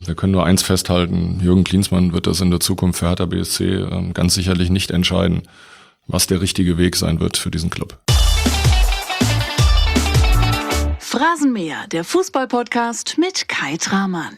Wir können nur eins festhalten, Jürgen Klinsmann wird das in der Zukunft für Hertha BSC ganz sicherlich nicht entscheiden, was der richtige Weg sein wird für diesen Club. Phrasenmäher, der Fußball-Podcast mit Kai Tramann.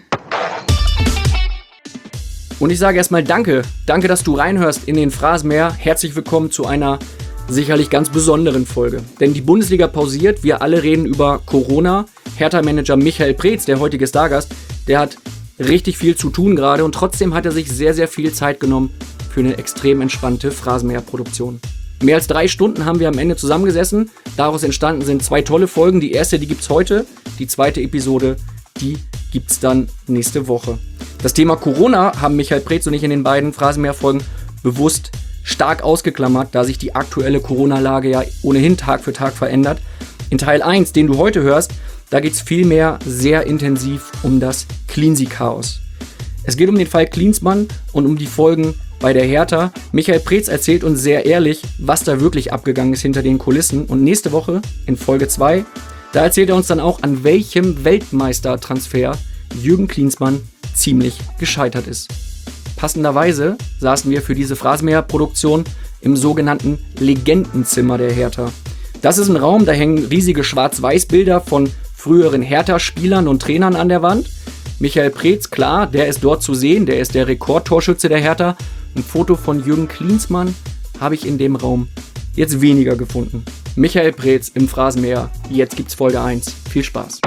Und ich sage erstmal Danke. Danke, dass du reinhörst in den Phrasenmäher. Herzlich willkommen zu einer sicherlich ganz besonderen Folge. Denn die Bundesliga pausiert, wir alle reden über Corona. Hertha-Manager Michael Preetz, der heutige Stargast, der hat richtig viel zu tun gerade und trotzdem hat er sich sehr, sehr viel Zeit genommen für eine extrem entspannte Phrasenmäher-Produktion. Mehr als 3 Stunden haben wir am Ende zusammengesessen. Daraus entstanden sind 2 tolle Folgen. Die erste, die gibt's heute. Die zweite Episode, die gibt's dann nächste Woche. Das Thema Corona haben Michael Preetz und ich in den beiden Phrasenmäher-Folgen bewusst stark ausgeklammert, da sich die aktuelle Corona-Lage ja ohnehin Tag für Tag verändert. In Teil 1, den du heute hörst, da geht es vielmehr sehr intensiv um das Cleansy-Chaos. Es geht um den Fall Klinsmann und um die Folgen bei der Hertha. Michael Preetz erzählt uns sehr ehrlich, was da wirklich abgegangen ist hinter den Kulissen. Und nächste Woche, in Folge 2, da erzählt er uns dann auch, an welchem Weltmeistertransfer Jürgen Klinsmann ziemlich gescheitert ist. Passenderweise saßen wir für diese Phrasenmäher-Produktion im sogenannten Legendenzimmer der Hertha. Das ist ein Raum, da hängen riesige Schwarz-Weiß-Bilder von früheren Hertha-Spielern und Trainern an der Wand. Michael Preetz, klar, der ist dort zu sehen, der ist der Rekordtorschütze der Hertha. Ein Foto von Jürgen Klinsmann habe ich in dem Raum jetzt weniger gefunden. Michael Preetz im Phrasenmäher, jetzt gibt's Folge 1. Viel Spaß.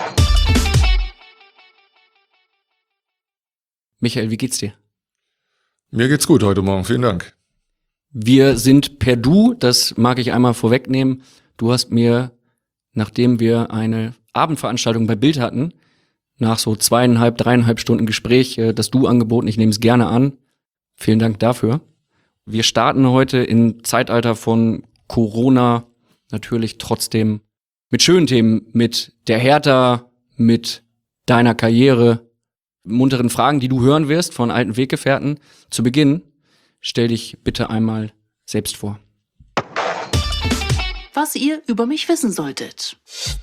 Michael, wie geht's dir? Mir geht's gut heute Morgen, vielen Dank. Wir sind per Du, das mag ich einmal vorwegnehmen. Du hast mir, nachdem wir eine Abendveranstaltung bei Bild hatten, nach so 2,5, 3,5 Stunden Gespräch, das Du angeboten. Ich nehme es gerne an. Vielen Dank dafür. Wir starten heute im Zeitalter von Corona natürlich trotzdem mit schönen Themen, mit der Hertha, mit deiner Karriere, munteren Fragen, die du hören wirst von alten Weggefährten. Zu Beginn, stell dich bitte einmal selbst vor. Was ihr über mich wissen solltet.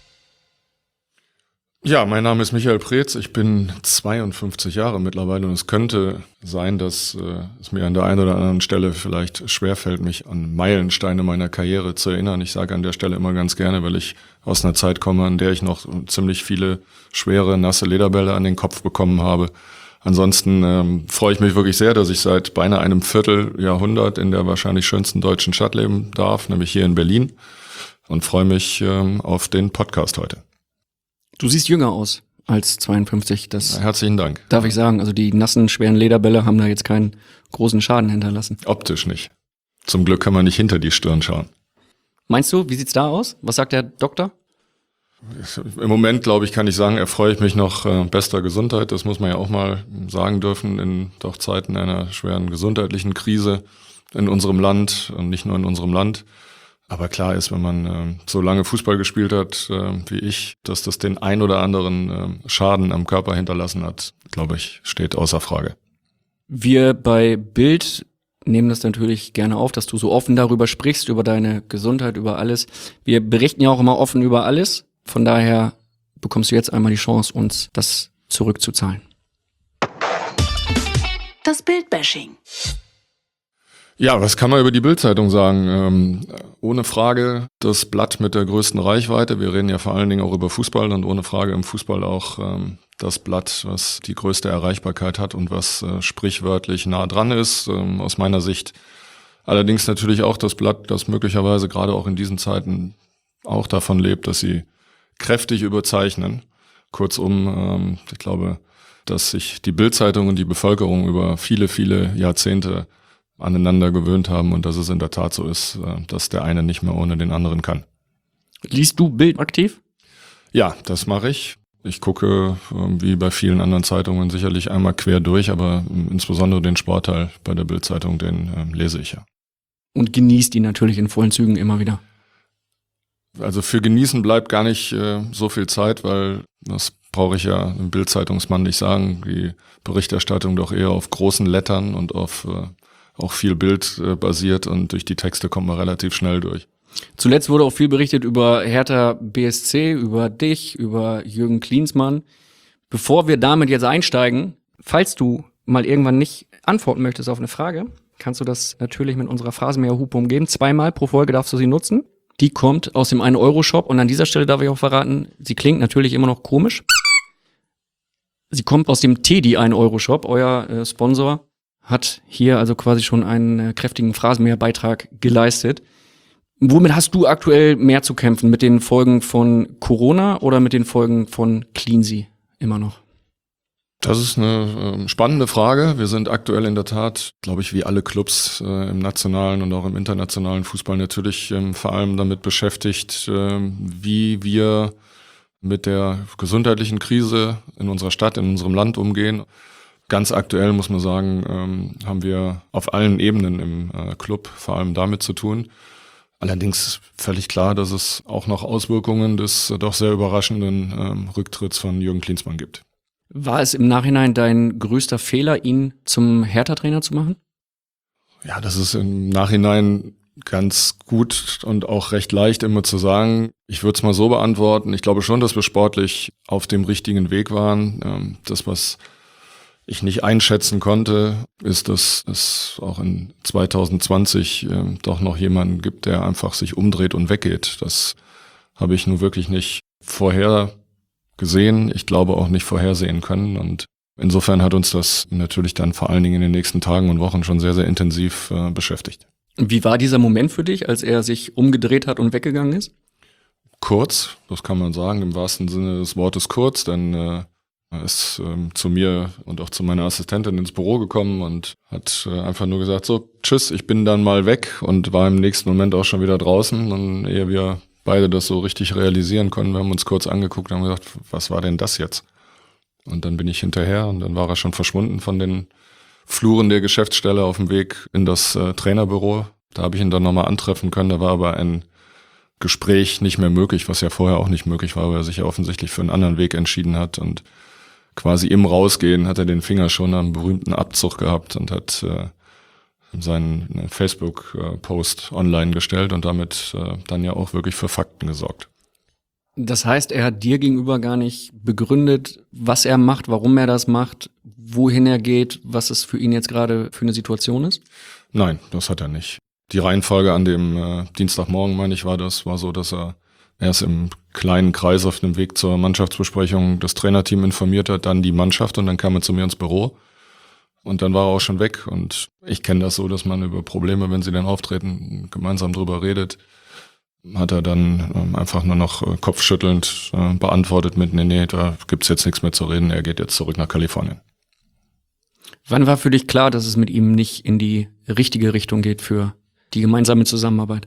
Ja, mein Name ist Michael Preetz, ich bin 52 Jahre mittlerweile und es könnte sein, dass es mir an der einen oder anderen Stelle vielleicht schwerfällt, mich an Meilensteine meiner Karriere zu erinnern. Ich sage an der Stelle immer ganz gerne, weil ich aus einer Zeit komme, an der ich noch ziemlich viele schwere, nasse Lederbälle an den Kopf bekommen habe. Ansonsten freue ich mich wirklich sehr, dass ich seit beinahe einem Vierteljahrhundert in der wahrscheinlich schönsten deutschen Stadt leben darf, nämlich hier in Berlin, und freue mich auf den Podcast heute. Du siehst jünger aus als 52. Das herzlichen Dank. Darf ich sagen. Also die nassen, schweren Lederbälle haben da jetzt keinen großen Schaden hinterlassen. Optisch nicht. Zum Glück kann man nicht hinter die Stirn schauen. Meinst du, wie sieht's da aus? Was sagt der Doktor? Im Moment, glaube ich, kann ich sagen, erfreue ich mich noch bester Gesundheit. Das muss man ja auch mal sagen dürfen in doch Zeiten einer schweren gesundheitlichen Krise in unserem Land und nicht nur in unserem Land. Aber klar ist, wenn man so lange Fußball gespielt hat wie ich, dass das den ein oder anderen Schaden am Körper hinterlassen hat, glaube ich, steht außer Frage. Wir bei Bild nehmen das natürlich gerne auf, dass du so offen darüber sprichst, über deine Gesundheit, über alles. Wir berichten ja auch immer offen über alles. Von daher bekommst du jetzt einmal die Chance, uns das zurückzuzahlen. Das Bild-Bashing. Ja, was kann man über die Bild-Zeitung sagen? Ohne Frage das Blatt mit der größten Reichweite. Wir reden ja vor allen Dingen auch über Fußball und ohne Frage im Fußball auch das Blatt, was die größte Erreichbarkeit hat und was sprichwörtlich nah dran ist, aus meiner Sicht. Allerdings natürlich auch das Blatt, das möglicherweise gerade auch in diesen Zeiten auch davon lebt, dass sie kräftig überzeichnen. Kurzum, ich glaube, dass sich die Bild-Zeitung und die Bevölkerung über viele, viele Jahrzehnte aneinander gewöhnt haben und dass es in der Tat so ist, dass der eine nicht mehr ohne den anderen kann. Liest du Bild aktiv? Ja, das mache ich. Ich gucke, wie bei vielen anderen Zeitungen, sicherlich einmal quer durch, aber insbesondere den Sportteil bei der Bild-Zeitung, den lese ich ja. Und genießt ihn natürlich in vollen Zügen immer wieder. Also für Genießen bleibt gar nicht so viel Zeit, weil das brauche ich ja im Bild-Zeitungsmann nicht sagen. Die Berichterstattung doch eher auf großen Lettern und auf auch viel Bild basiert und durch die Texte kommt man relativ schnell durch. Zuletzt wurde auch viel berichtet über Hertha BSC, über dich, über Jürgen Klinsmann. Bevor wir damit jetzt einsteigen, falls du mal irgendwann nicht antworten möchtest auf eine Frage, kannst du das natürlich mit unserer Phrasenmäher-Hupe umgeben. 2-mal pro Folge darfst du sie nutzen. Die kommt aus dem 1-Euro-Shop und an dieser Stelle darf ich auch verraten, sie klingt natürlich immer noch komisch. Sie kommt aus dem Teddy 1-Euro-Shop. Euer Sponsor hat hier also quasi schon einen kräftigen Phrasenmäher-Beitrag geleistet. Womit hast du aktuell mehr zu kämpfen? Mit den Folgen von Corona oder mit den Folgen von Cleansea immer noch? Das ist eine spannende Frage. Wir sind aktuell in der Tat, glaube ich, wie alle Clubs im nationalen und auch im internationalen Fußball natürlich vor allem damit beschäftigt, wie wir mit der gesundheitlichen Krise in unserer Stadt, in unserem Land umgehen. Ganz aktuell muss man sagen, haben wir auf allen Ebenen im Club vor allem damit zu tun. Allerdings völlig klar, dass es auch noch Auswirkungen des doch sehr überraschenden Rücktritts von Jürgen Klinsmann gibt. War es im Nachhinein dein größter Fehler, ihn zum Hertha-Trainer zu machen? Ja, das ist im Nachhinein ganz gut und auch recht leicht immer zu sagen. Ich würde es mal so beantworten. Ich glaube schon, dass wir sportlich auf dem richtigen Weg waren. Das, was ich nicht einschätzen konnte, ist, dass es auch in 2020 doch noch jemanden gibt, der einfach sich umdreht und weggeht. Das habe ich nun wirklich nicht vorher gesehen. Ich glaube auch nicht vorhersehen können. Und insofern hat uns das natürlich dann vor allen Dingen in den nächsten Tagen und Wochen schon sehr, sehr intensiv beschäftigt. Wie war dieser Moment für dich, als er sich umgedreht hat und weggegangen ist? Kurz, das kann man sagen, im wahrsten Sinne des Wortes kurz, denn er ist zu mir und auch zu meiner Assistentin ins Büro gekommen und hat einfach nur gesagt, so, tschüss, ich bin dann mal weg, und war im nächsten Moment auch schon wieder draußen. Und ehe wir beide das so richtig realisieren konnten, wir haben uns kurz angeguckt und haben gesagt, was war denn das jetzt? Und dann bin ich hinterher und dann war er schon verschwunden von den Fluren der Geschäftsstelle auf dem Weg in das Trainerbüro. Da habe ich ihn dann nochmal antreffen können, da war aber ein Gespräch nicht mehr möglich, was ja vorher auch nicht möglich war, weil er sich ja offensichtlich für einen anderen Weg entschieden hat, und quasi im Rausgehen hat er den Finger schon am berühmten Abzug gehabt und hat seinen Facebook-Post online gestellt und damit dann ja auch wirklich für Fakten gesorgt. Das heißt, er hat dir gegenüber gar nicht begründet, was er macht, warum er das macht, wohin er geht, was es für ihn jetzt gerade für eine Situation ist? Nein, das hat er nicht. Die Reihenfolge an dem Dienstagmorgen, meine ich, war so, dass er erst im kleinen Kreis auf dem Weg zur Mannschaftsbesprechung das Trainerteam informiert hat, dann die Mannschaft, und dann kam er zu mir ins Büro. Und dann war er auch schon weg, und ich kenne das so, dass man über Probleme, wenn sie dann auftreten, gemeinsam drüber redet. Hat er dann einfach nur noch kopfschüttelnd beantwortet mit, nee, da gibt's jetzt nichts mehr zu reden, er geht jetzt zurück nach Kalifornien. Wann war für dich klar, dass es mit ihm nicht in die richtige Richtung geht für die gemeinsame Zusammenarbeit?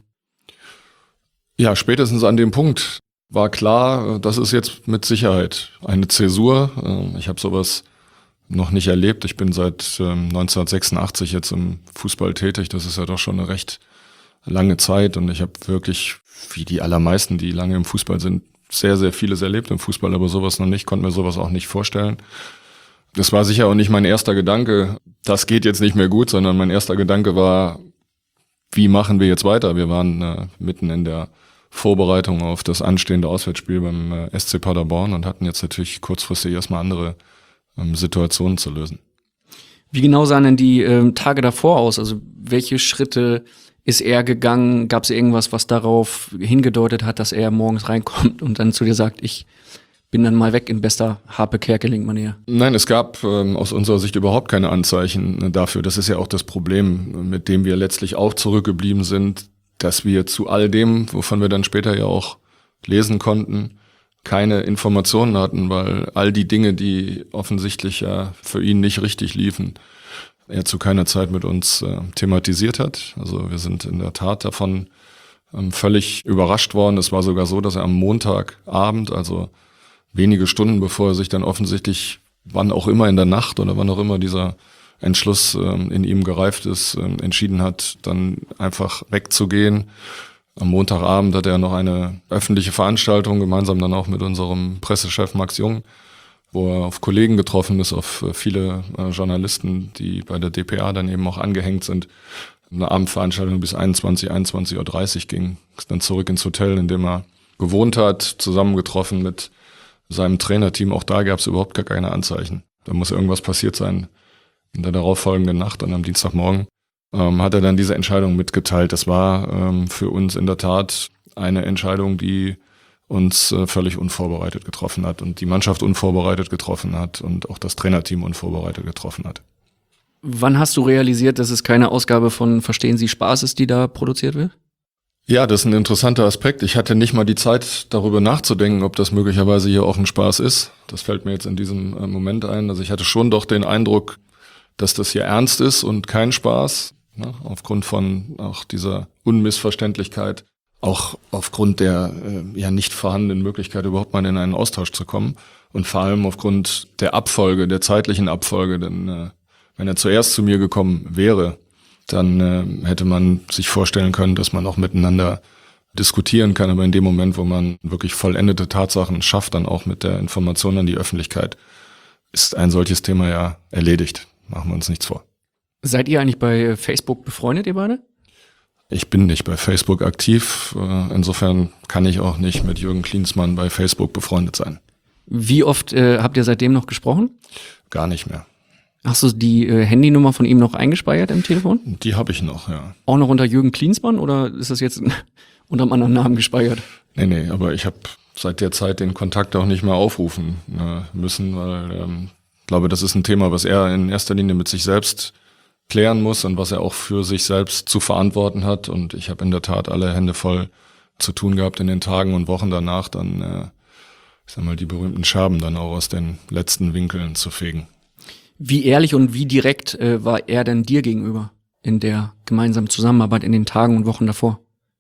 Ja, spätestens an dem Punkt war klar, das ist jetzt mit Sicherheit eine Zäsur. Ich habe sowas noch nicht erlebt. Ich bin seit 1986 jetzt im Fußball tätig. Das ist ja doch schon eine recht lange Zeit, und ich habe wirklich, wie die allermeisten, die lange im Fußball sind, sehr, sehr vieles erlebt im Fußball, aber sowas noch nicht, konnte mir sowas auch nicht vorstellen. Das war sicher auch nicht mein erster Gedanke, das geht jetzt nicht mehr gut, sondern mein erster Gedanke war, wie machen wir jetzt weiter? Wir waren mitten in der Vorbereitung auf das anstehende Auswärtsspiel beim SC Paderborn und hatten jetzt natürlich kurzfristig erstmal andere Situationen zu lösen. Wie genau sahen denn die Tage davor aus? Also welche Schritte ist er gegangen? Gab es irgendwas, was darauf hingedeutet hat, dass er morgens reinkommt und dann zu dir sagt, ich bin dann mal weg in bester Harpe-Kerkeling-Manier? Nein, es gab aus unserer Sicht überhaupt keine Anzeichen dafür. Das ist ja auch das Problem, mit dem wir letztlich auch zurückgeblieben sind, dass wir zu all dem, wovon wir dann später ja auch lesen konnten, keine Informationen hatten, weil all die Dinge, die offensichtlich ja für ihn nicht richtig liefen, er zu keiner Zeit mit uns thematisiert hat. Also wir sind in der Tat davon völlig überrascht worden. Es war sogar so, dass er am Montagabend, also wenige Stunden bevor er sich dann offensichtlich, wann auch immer in der Nacht oder wann auch immer dieser Entschluss in ihm gereift ist, entschieden hat, dann einfach wegzugehen. Am Montagabend hat er noch eine öffentliche Veranstaltung, gemeinsam dann auch mit unserem Pressechef Max Jung, wo er auf Kollegen getroffen ist, auf viele Journalisten, die bei der dpa dann eben auch angehängt sind. Eine Abendveranstaltung bis 21:30 Uhr ging. Ist dann zurück ins Hotel, in dem er gewohnt hat, zusammengetroffen mit seinem Trainerteam. Auch da gab es überhaupt gar keine Anzeichen. Da muss irgendwas passiert sein. In der darauffolgenden Nacht und am Dienstagmorgen hat er dann diese Entscheidung mitgeteilt. Das war für uns in der Tat eine Entscheidung, die uns völlig unvorbereitet getroffen hat und die Mannschaft unvorbereitet getroffen hat und auch das Trainerteam unvorbereitet getroffen hat. Wann hast du realisiert, dass es keine Ausgabe von Verstehen Sie Spaß ist, die da produziert wird? Ja, das ist ein interessanter Aspekt. Ich hatte nicht mal die Zeit, darüber nachzudenken, ob das möglicherweise hier auch ein Spaß ist. Das fällt mir jetzt in diesem Moment ein. Also ich hatte schon doch den Eindruck, dass das hier ernst ist und kein Spaß, ne? Aufgrund von auch dieser Unmissverständlichkeit, auch aufgrund der ja nicht vorhandenen Möglichkeit, überhaupt mal in einen Austausch zu kommen und vor allem aufgrund der Abfolge, der zeitlichen Abfolge, denn wenn er zuerst zu mir gekommen wäre, dann hätte man sich vorstellen können, dass man auch miteinander diskutieren kann. Aber in dem Moment, wo man wirklich vollendete Tatsachen schafft, dann auch mit der Information an die Öffentlichkeit, ist ein solches Thema ja erledigt. Machen wir uns nichts vor. Seid ihr eigentlich bei Facebook befreundet, ihr beide? Ich bin nicht bei Facebook aktiv. Insofern kann ich auch nicht mit Jürgen Klinsmann bei Facebook befreundet sein. Wie oft habt ihr seitdem noch gesprochen? Gar nicht mehr. Hast du die Handynummer von ihm noch eingespeichert im Telefon? Die habe ich noch, ja. Auch noch unter Jürgen Klinsmann oder ist das jetzt unter einem anderen Namen gespeichert? Nee, aber ich habe seit der Zeit den Kontakt auch nicht mehr aufrufen müssen, weil ich glaube, das ist ein Thema, was er in erster Linie mit sich selbst klären muss und was er auch für sich selbst zu verantworten hat. Und ich habe in der Tat alle Hände voll zu tun gehabt in den Tagen und Wochen danach, dann, ich sag mal, die berühmten Scherben dann auch aus den letzten Winkeln zu fegen. Wie ehrlich und wie direkt war er denn dir gegenüber in der gemeinsamen Zusammenarbeit in den Tagen und Wochen davor?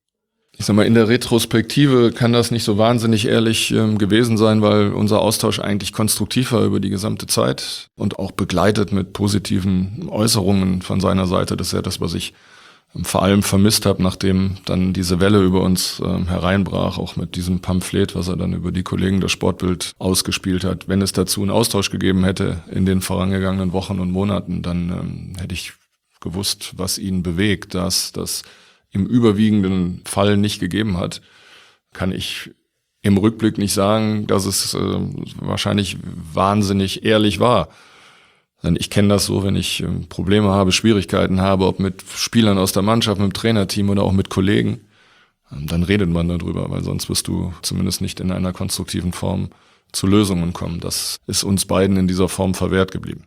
Ich sag mal, in der Retrospektive kann das nicht so wahnsinnig ehrlich gewesen sein, weil unser Austausch eigentlich konstruktiv war über die gesamte Zeit und auch begleitet mit positiven Äußerungen von seiner Seite. Das ist ja das, was ich vor allem vermisst habe, nachdem dann diese Welle über uns hereinbrach, auch mit diesem Pamphlet, was er dann über die Kollegen der Sportbild ausgespielt hat. Wenn es dazu einen Austausch gegeben hätte in den vorangegangenen Wochen und Monaten, dann hätte ich gewusst, was ihn bewegt, dass das im überwiegenden Fall nicht gegeben hat, kann ich im Rückblick nicht sagen, dass es wahrscheinlich wahnsinnig ehrlich war. Denn ich kenne das so, wenn ich Probleme habe, Schwierigkeiten habe, ob mit Spielern aus der Mannschaft, mit dem Trainerteam oder auch mit Kollegen, dann redet man darüber, weil sonst wirst du zumindest nicht in einer konstruktiven Form zu Lösungen kommen. Das ist uns beiden in dieser Form verwehrt geblieben.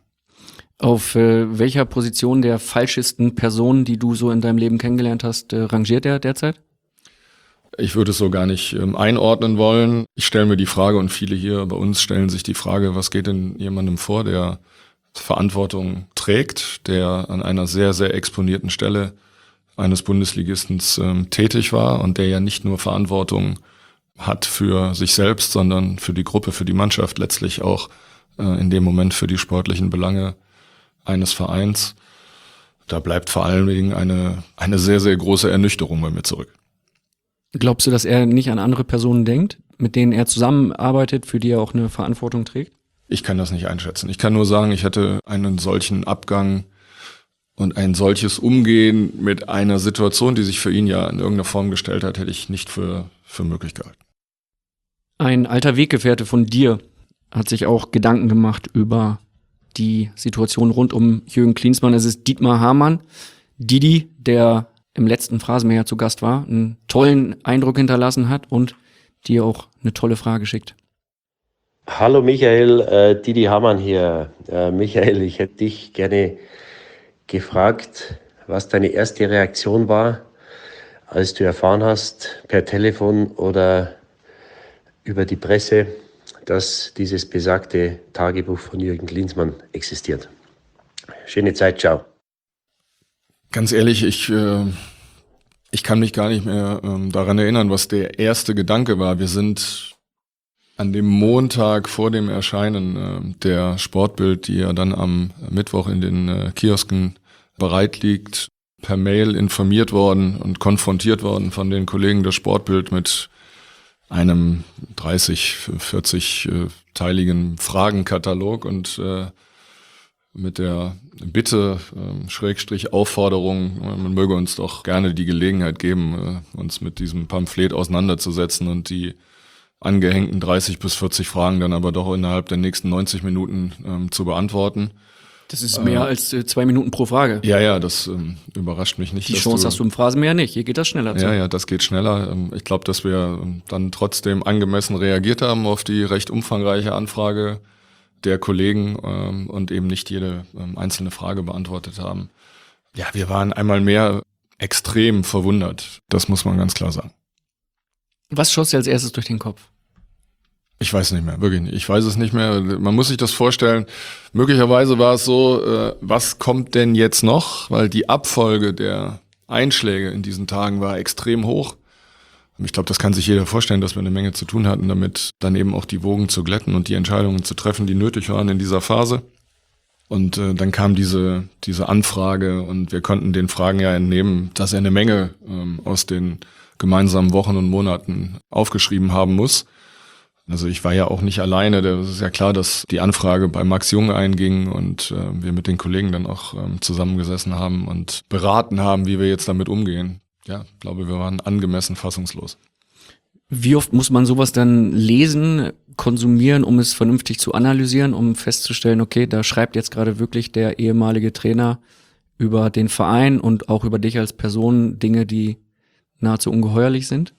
Auf welcher Position der falschesten Person, die du so in deinem Leben kennengelernt hast, rangiert er derzeit? Ich würde es so gar nicht einordnen wollen. Ich stelle mir die Frage, und viele hier bei uns stellen sich die Frage, was geht denn jemandem vor, der Verantwortung trägt, der an einer sehr, sehr exponierten Stelle eines Bundesligistens tätig war und der ja nicht nur Verantwortung hat für sich selbst, sondern für die Gruppe, für die Mannschaft, letztlich auch in dem Moment für die sportlichen Belange eines Vereins. Da bleibt vor allen Dingen eine sehr, sehr große Ernüchterung bei mir zurück. Glaubst du, dass er nicht an andere Personen denkt, mit denen er zusammenarbeitet, für die er auch eine Verantwortung trägt? Ich kann das nicht einschätzen. Ich kann nur sagen, ich hätte einen solchen Abgang und ein solches Umgehen mit einer Situation, die sich für ihn ja in irgendeiner Form gestellt hat, hätte ich nicht für möglich gehalten. Ein alter Weggefährte von dir hat sich auch Gedanken gemacht über die Situation rund um Jürgen Klinsmann. Es ist Dietmar Hamann, Didi, der im letzten Phrasenmäher zu Gast war, einen tollen Eindruck hinterlassen hat und dir auch eine tolle Frage schickt. Hallo Michael, Didi Hamann hier. Michael, ich hätte dich gerne gefragt, was deine erste Reaktion war, als du erfahren hast, per Telefon oder über die Presse, dass dieses besagte Tagebuch von Jürgen Klinsmann existiert. Schöne Zeit, ciao. Ganz ehrlich, ich kann mich gar nicht mehr daran erinnern, was der erste Gedanke war. Wir sind an dem Montag vor dem Erscheinen der Sportbild, die ja dann am Mittwoch in den Kiosken bereit liegt, per Mail informiert worden und konfrontiert worden von den Kollegen der Sportbild mit einem 40-teiligen Fragenkatalog und mit der Bitte, Schrägstrich Aufforderung, man möge uns doch gerne die Gelegenheit geben, uns mit diesem Pamphlet auseinanderzusetzen und die angehängten 30 bis 40 Fragen dann aber doch innerhalb der nächsten 90 Minuten zu beantworten. Das ist mehr als 2 Minuten pro Frage. Ja, das überrascht mich nicht. Die Chance hast du im Phrasenmäher nicht. Hier geht das schneller. Ja, das geht schneller. Ich glaube, dass wir dann trotzdem angemessen reagiert haben auf die recht umfangreiche Anfrage der Kollegen und eben nicht jede einzelne Frage beantwortet haben. Ja, wir waren einmal mehr extrem verwundert. Das muss man ganz klar sagen. Was schoss dir als erstes durch den Kopf? Ich weiß nicht mehr, wirklich nicht. Ich weiß es nicht mehr. Man muss sich das vorstellen. Möglicherweise war es so, was kommt denn jetzt noch? Weil die Abfolge der Einschläge in diesen Tagen war extrem hoch. Ich glaube, das kann sich jeder vorstellen, dass wir eine Menge zu tun hatten, damit dann eben auch die Wogen zu glätten und die Entscheidungen zu treffen, die nötig waren in dieser Phase. Und dann kam diese Anfrage und wir konnten den Fragen ja entnehmen, dass er eine Menge aus den gemeinsamen Wochen und Monaten aufgeschrieben haben muss. Also ich war ja auch nicht alleine. Das ist ja klar, dass die Anfrage bei Max Jung einging und wir mit den Kollegen dann auch zusammengesessen haben und beraten haben, wie wir jetzt damit umgehen. Ja, ich glaube, wir waren angemessen fassungslos. Wie oft muss man sowas dann lesen, konsumieren, um es vernünftig zu analysieren, um festzustellen, okay, da schreibt jetzt gerade wirklich der ehemalige Trainer über den Verein und auch über dich als Person Dinge, die nahezu ungeheuerlich sind?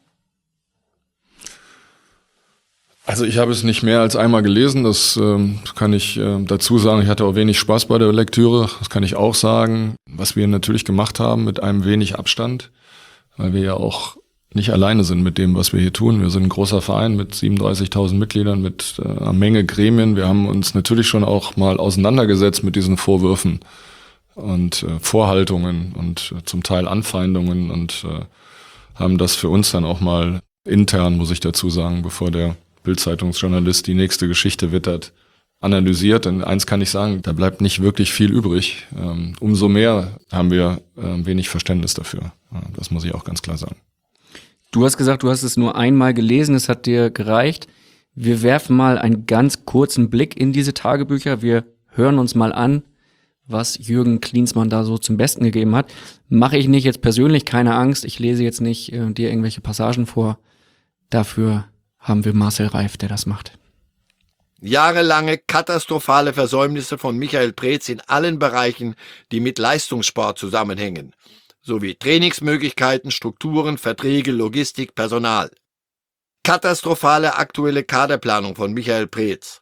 Also ich habe es nicht mehr als einmal gelesen, das kann ich dazu sagen. Ich hatte auch wenig Spaß bei der Lektüre, das kann ich auch sagen. Was wir natürlich gemacht haben mit einem wenig Abstand, weil wir ja auch nicht alleine sind mit dem, was wir hier tun. Wir sind ein großer Verein mit 37.000 Mitgliedern, mit einer Menge Gremien. Wir haben uns natürlich schon auch mal auseinandergesetzt mit diesen Vorwürfen und Vorhaltungen und zum Teil Anfeindungen und haben das für uns dann auch mal intern, muss ich dazu sagen, bevor der Bild-Zeitungsjournalist die nächste Geschichte wittert, analysiert. Und eins kann ich sagen, da bleibt nicht wirklich viel übrig. Umso mehr haben wir wenig Verständnis dafür. Das muss ich auch ganz klar sagen. Du hast gesagt, du hast es nur einmal gelesen, es hat dir gereicht. Wir werfen mal einen ganz kurzen Blick in diese Tagebücher. Wir hören uns mal an, was Jürgen Klinsmann da so zum Besten gegeben hat. Mache ich nicht jetzt persönlich, keine Angst. Ich lese jetzt nicht dir irgendwelche Passagen vor. Dafür haben wir Marcel Reif, der das macht. Jahrelange katastrophale Versäumnisse von Michael Preetz in allen Bereichen, die mit Leistungssport zusammenhängen, sowie Trainingsmöglichkeiten, Strukturen, Verträge, Logistik, Personal. Katastrophale aktuelle Kaderplanung von Michael Preetz.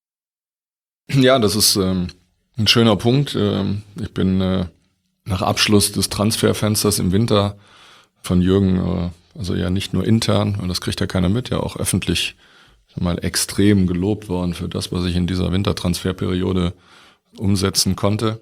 Ja, das ist ein schöner Punkt. Ich bin nach Abschluss des Transferfensters im Winter von Jürgen, also ja nicht nur intern, und das kriegt ja keiner mit, ja auch öffentlich mal extrem gelobt worden für das, was ich in dieser Wintertransferperiode umsetzen konnte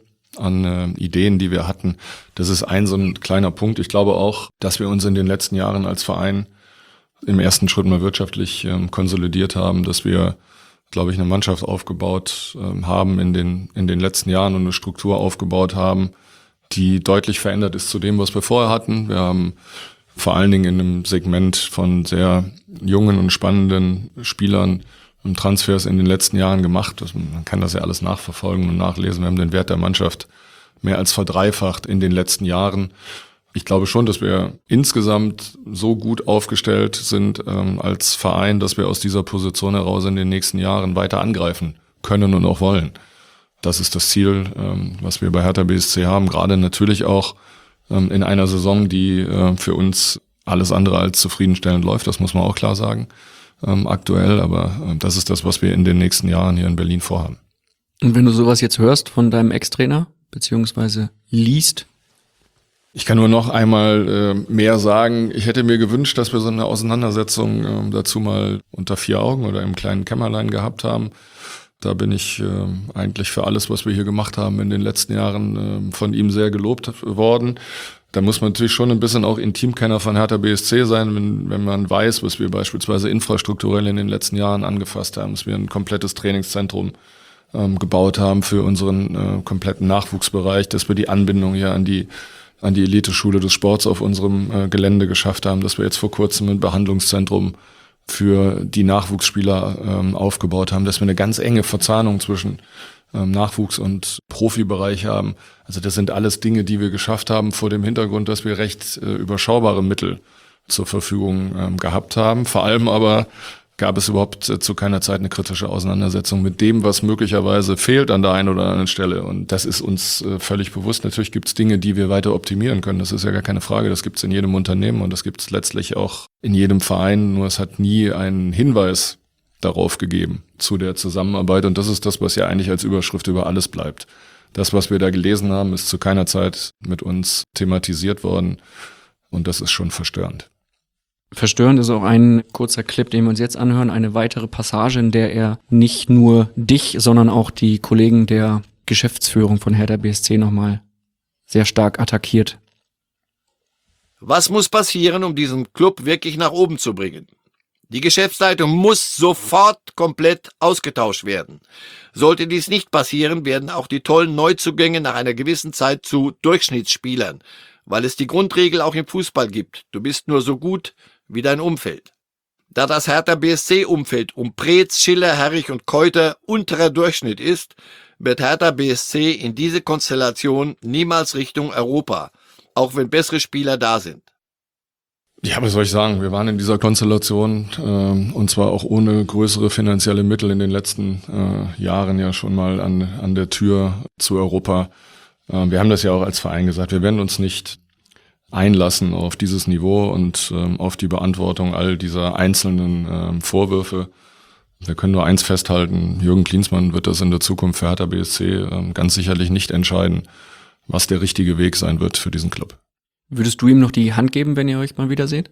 an Ideen, die wir hatten. Das ist so ein kleiner Punkt. Ich glaube auch, dass wir uns in den letzten Jahren als Verein im ersten Schritt mal wirtschaftlich konsolidiert haben, dass wir, glaube ich, eine Mannschaft aufgebaut haben in den letzten Jahren und eine Struktur aufgebaut haben, die deutlich verändert ist zu dem, was wir vorher hatten. Wir haben vor allen Dingen in einem Segment von sehr jungen und spannenden Spielern und Transfers in den letzten Jahren gemacht. Man kann das ja alles nachverfolgen und nachlesen. Wir haben den Wert der Mannschaft mehr als verdreifacht in den letzten Jahren. Ich glaube schon, dass wir insgesamt so gut aufgestellt sind als Verein, dass wir aus dieser Position heraus in den nächsten Jahren weiter angreifen können und auch wollen. Das ist das Ziel, was wir bei Hertha BSC haben. Gerade natürlich auch in einer Saison, die für uns alles andere als zufriedenstellend läuft. Das muss man auch klar sagen, aktuell. Aber das ist das, was wir in den nächsten Jahren hier in Berlin vorhaben. Und wenn du sowas jetzt hörst von deinem Ex-Trainer, beziehungsweise liest? Ich kann nur noch einmal mehr sagen. Ich hätte mir gewünscht, dass wir so eine Auseinandersetzung dazu mal unter 4 Augen oder im kleinen Kämmerlein gehabt haben. Da bin ich eigentlich für alles, was wir hier gemacht haben in den letzten Jahren von ihm sehr gelobt worden. Da muss man natürlich schon ein bisschen auch Intimkenner von Hertha BSC sein, wenn man weiß, was wir beispielsweise infrastrukturell in den letzten Jahren angefasst haben, dass wir ein komplettes Trainingszentrum gebaut haben für unseren kompletten Nachwuchsbereich, dass wir die Anbindung hier an die Eliteschule des Sports auf unserem Gelände geschafft haben, dass wir jetzt vor kurzem ein Behandlungszentrum für die Nachwuchsspieler aufgebaut haben, dass wir eine ganz enge Verzahnung zwischen Nachwuchs- und Profibereich haben. Also das sind alles Dinge, die wir geschafft haben vor dem Hintergrund, dass wir recht überschaubare Mittel zur Verfügung gehabt haben. Vor allem aber gab es überhaupt zu keiner Zeit eine kritische Auseinandersetzung mit dem, was möglicherweise fehlt an der einen oder anderen Stelle. Und das ist uns völlig bewusst. Natürlich gibt es Dinge, die wir weiter optimieren können. Das ist ja gar keine Frage. Das gibt es in jedem Unternehmen und das gibt es letztlich auch in jedem Verein. Nur es hat nie einen Hinweis darauf gegeben zu der Zusammenarbeit. Und das ist das, was ja eigentlich als Überschrift über alles bleibt. Das, was wir da gelesen haben, ist zu keiner Zeit mit uns thematisiert worden. Und das ist schon verstörend. Verstörend ist auch ein kurzer Clip, den wir uns jetzt anhören, eine weitere Passage, in der er nicht nur dich, sondern auch die Kollegen der Geschäftsführung von Hertha BSC nochmal sehr stark attackiert. Was muss passieren, um diesen Club wirklich nach oben zu bringen? Die Geschäftsleitung muss sofort komplett ausgetauscht werden. Sollte dies nicht passieren, werden auch die tollen Neuzugänge nach einer gewissen Zeit zu Durchschnittsspielern, weil es die Grundregel auch im Fußball gibt. Du bist nur so gut wie dein Umfeld. Da das Hertha BSC-Umfeld um Preetz, Schiller, Herrich und Keuter unterer Durchschnitt ist, wird Hertha BSC in diese Konstellation niemals Richtung Europa, auch wenn bessere Spieler da sind. Ja, was soll ich sagen? Wir waren in dieser Konstellation und zwar auch ohne größere finanzielle Mittel in den letzten Jahren ja schon mal an der Tür zu Europa. Wir haben das ja auch als Verein gesagt, wir werden uns nicht einlassen auf dieses Niveau und auf die Beantwortung all dieser einzelnen Vorwürfe. Wir können nur eins festhalten, Jürgen Klinsmann wird das in der Zukunft für Hertha BSC ganz sicherlich nicht entscheiden, was der richtige Weg sein wird für diesen Club. Würdest du ihm noch die Hand geben, wenn ihr euch mal wiederseht?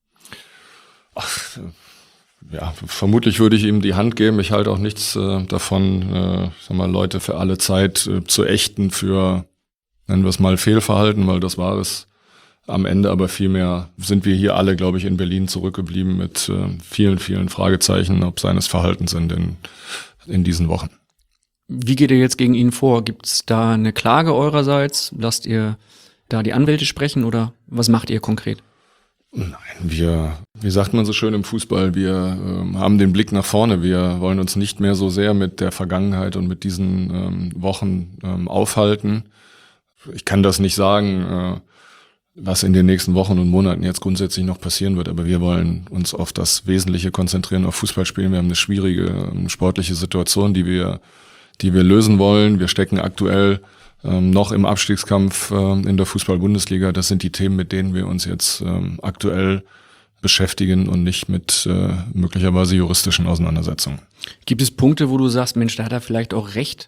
Ach, ja, vermutlich würde ich ihm die Hand geben. Ich halte auch nichts davon, Leute für alle Zeit zu ächten für, nennen wir es mal, Fehlverhalten, weil das war es am Ende. Aber vielmehr sind wir hier alle, glaube ich, in Berlin zurückgeblieben mit vielen, vielen Fragezeichen, ob seines Verhaltens in diesen Wochen. Wie geht ihr jetzt gegen ihn vor? Gibt es da eine Klage eurerseits? Lasst ihr da die Anwälte sprechen oder was macht ihr konkret? Nein, wie sagt man so schön im Fußball, wir haben den Blick nach vorne. Wir wollen uns nicht mehr so sehr mit der Vergangenheit und mit diesen Wochen aufhalten. Ich kann das nicht sagen, was in den nächsten Wochen und Monaten jetzt grundsätzlich noch passieren wird, aber wir wollen uns auf das Wesentliche konzentrieren, auf Fußball spielen. Wir haben eine schwierige sportliche Situation, die wir lösen wollen. Wir stecken aktuell noch im Abstiegskampf in der Fußball-Bundesliga. Das sind die Themen, mit denen wir uns jetzt aktuell beschäftigen und nicht mit möglicherweise juristischen Auseinandersetzungen. Gibt es Punkte, wo du sagst, Mensch, da hat er vielleicht auch recht?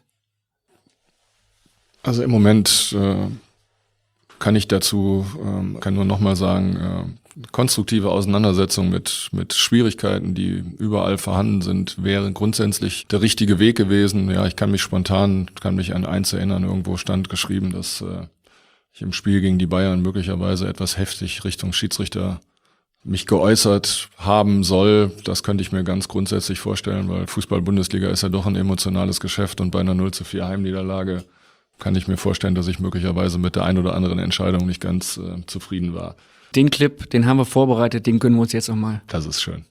Also im Moment kann nur nochmal sagen, konstruktive Auseinandersetzung mit Schwierigkeiten, die überall vorhanden sind, wäre grundsätzlich der richtige Weg gewesen. Ja, ich kann mich an eins erinnern, irgendwo stand geschrieben, dass ich im Spiel gegen die Bayern möglicherweise etwas heftig Richtung Schiedsrichter mich geäußert haben soll. Das könnte ich mir ganz grundsätzlich vorstellen, weil Fußball-Bundesliga ist ja doch ein emotionales Geschäft und bei einer 0:4 Heimniederlage kann ich mir vorstellen, dass ich möglicherweise mit der ein oder anderen Entscheidung nicht ganz zufrieden war. Den Clip, den haben wir vorbereitet, den gönnen wir uns jetzt nochmal. Das ist schön.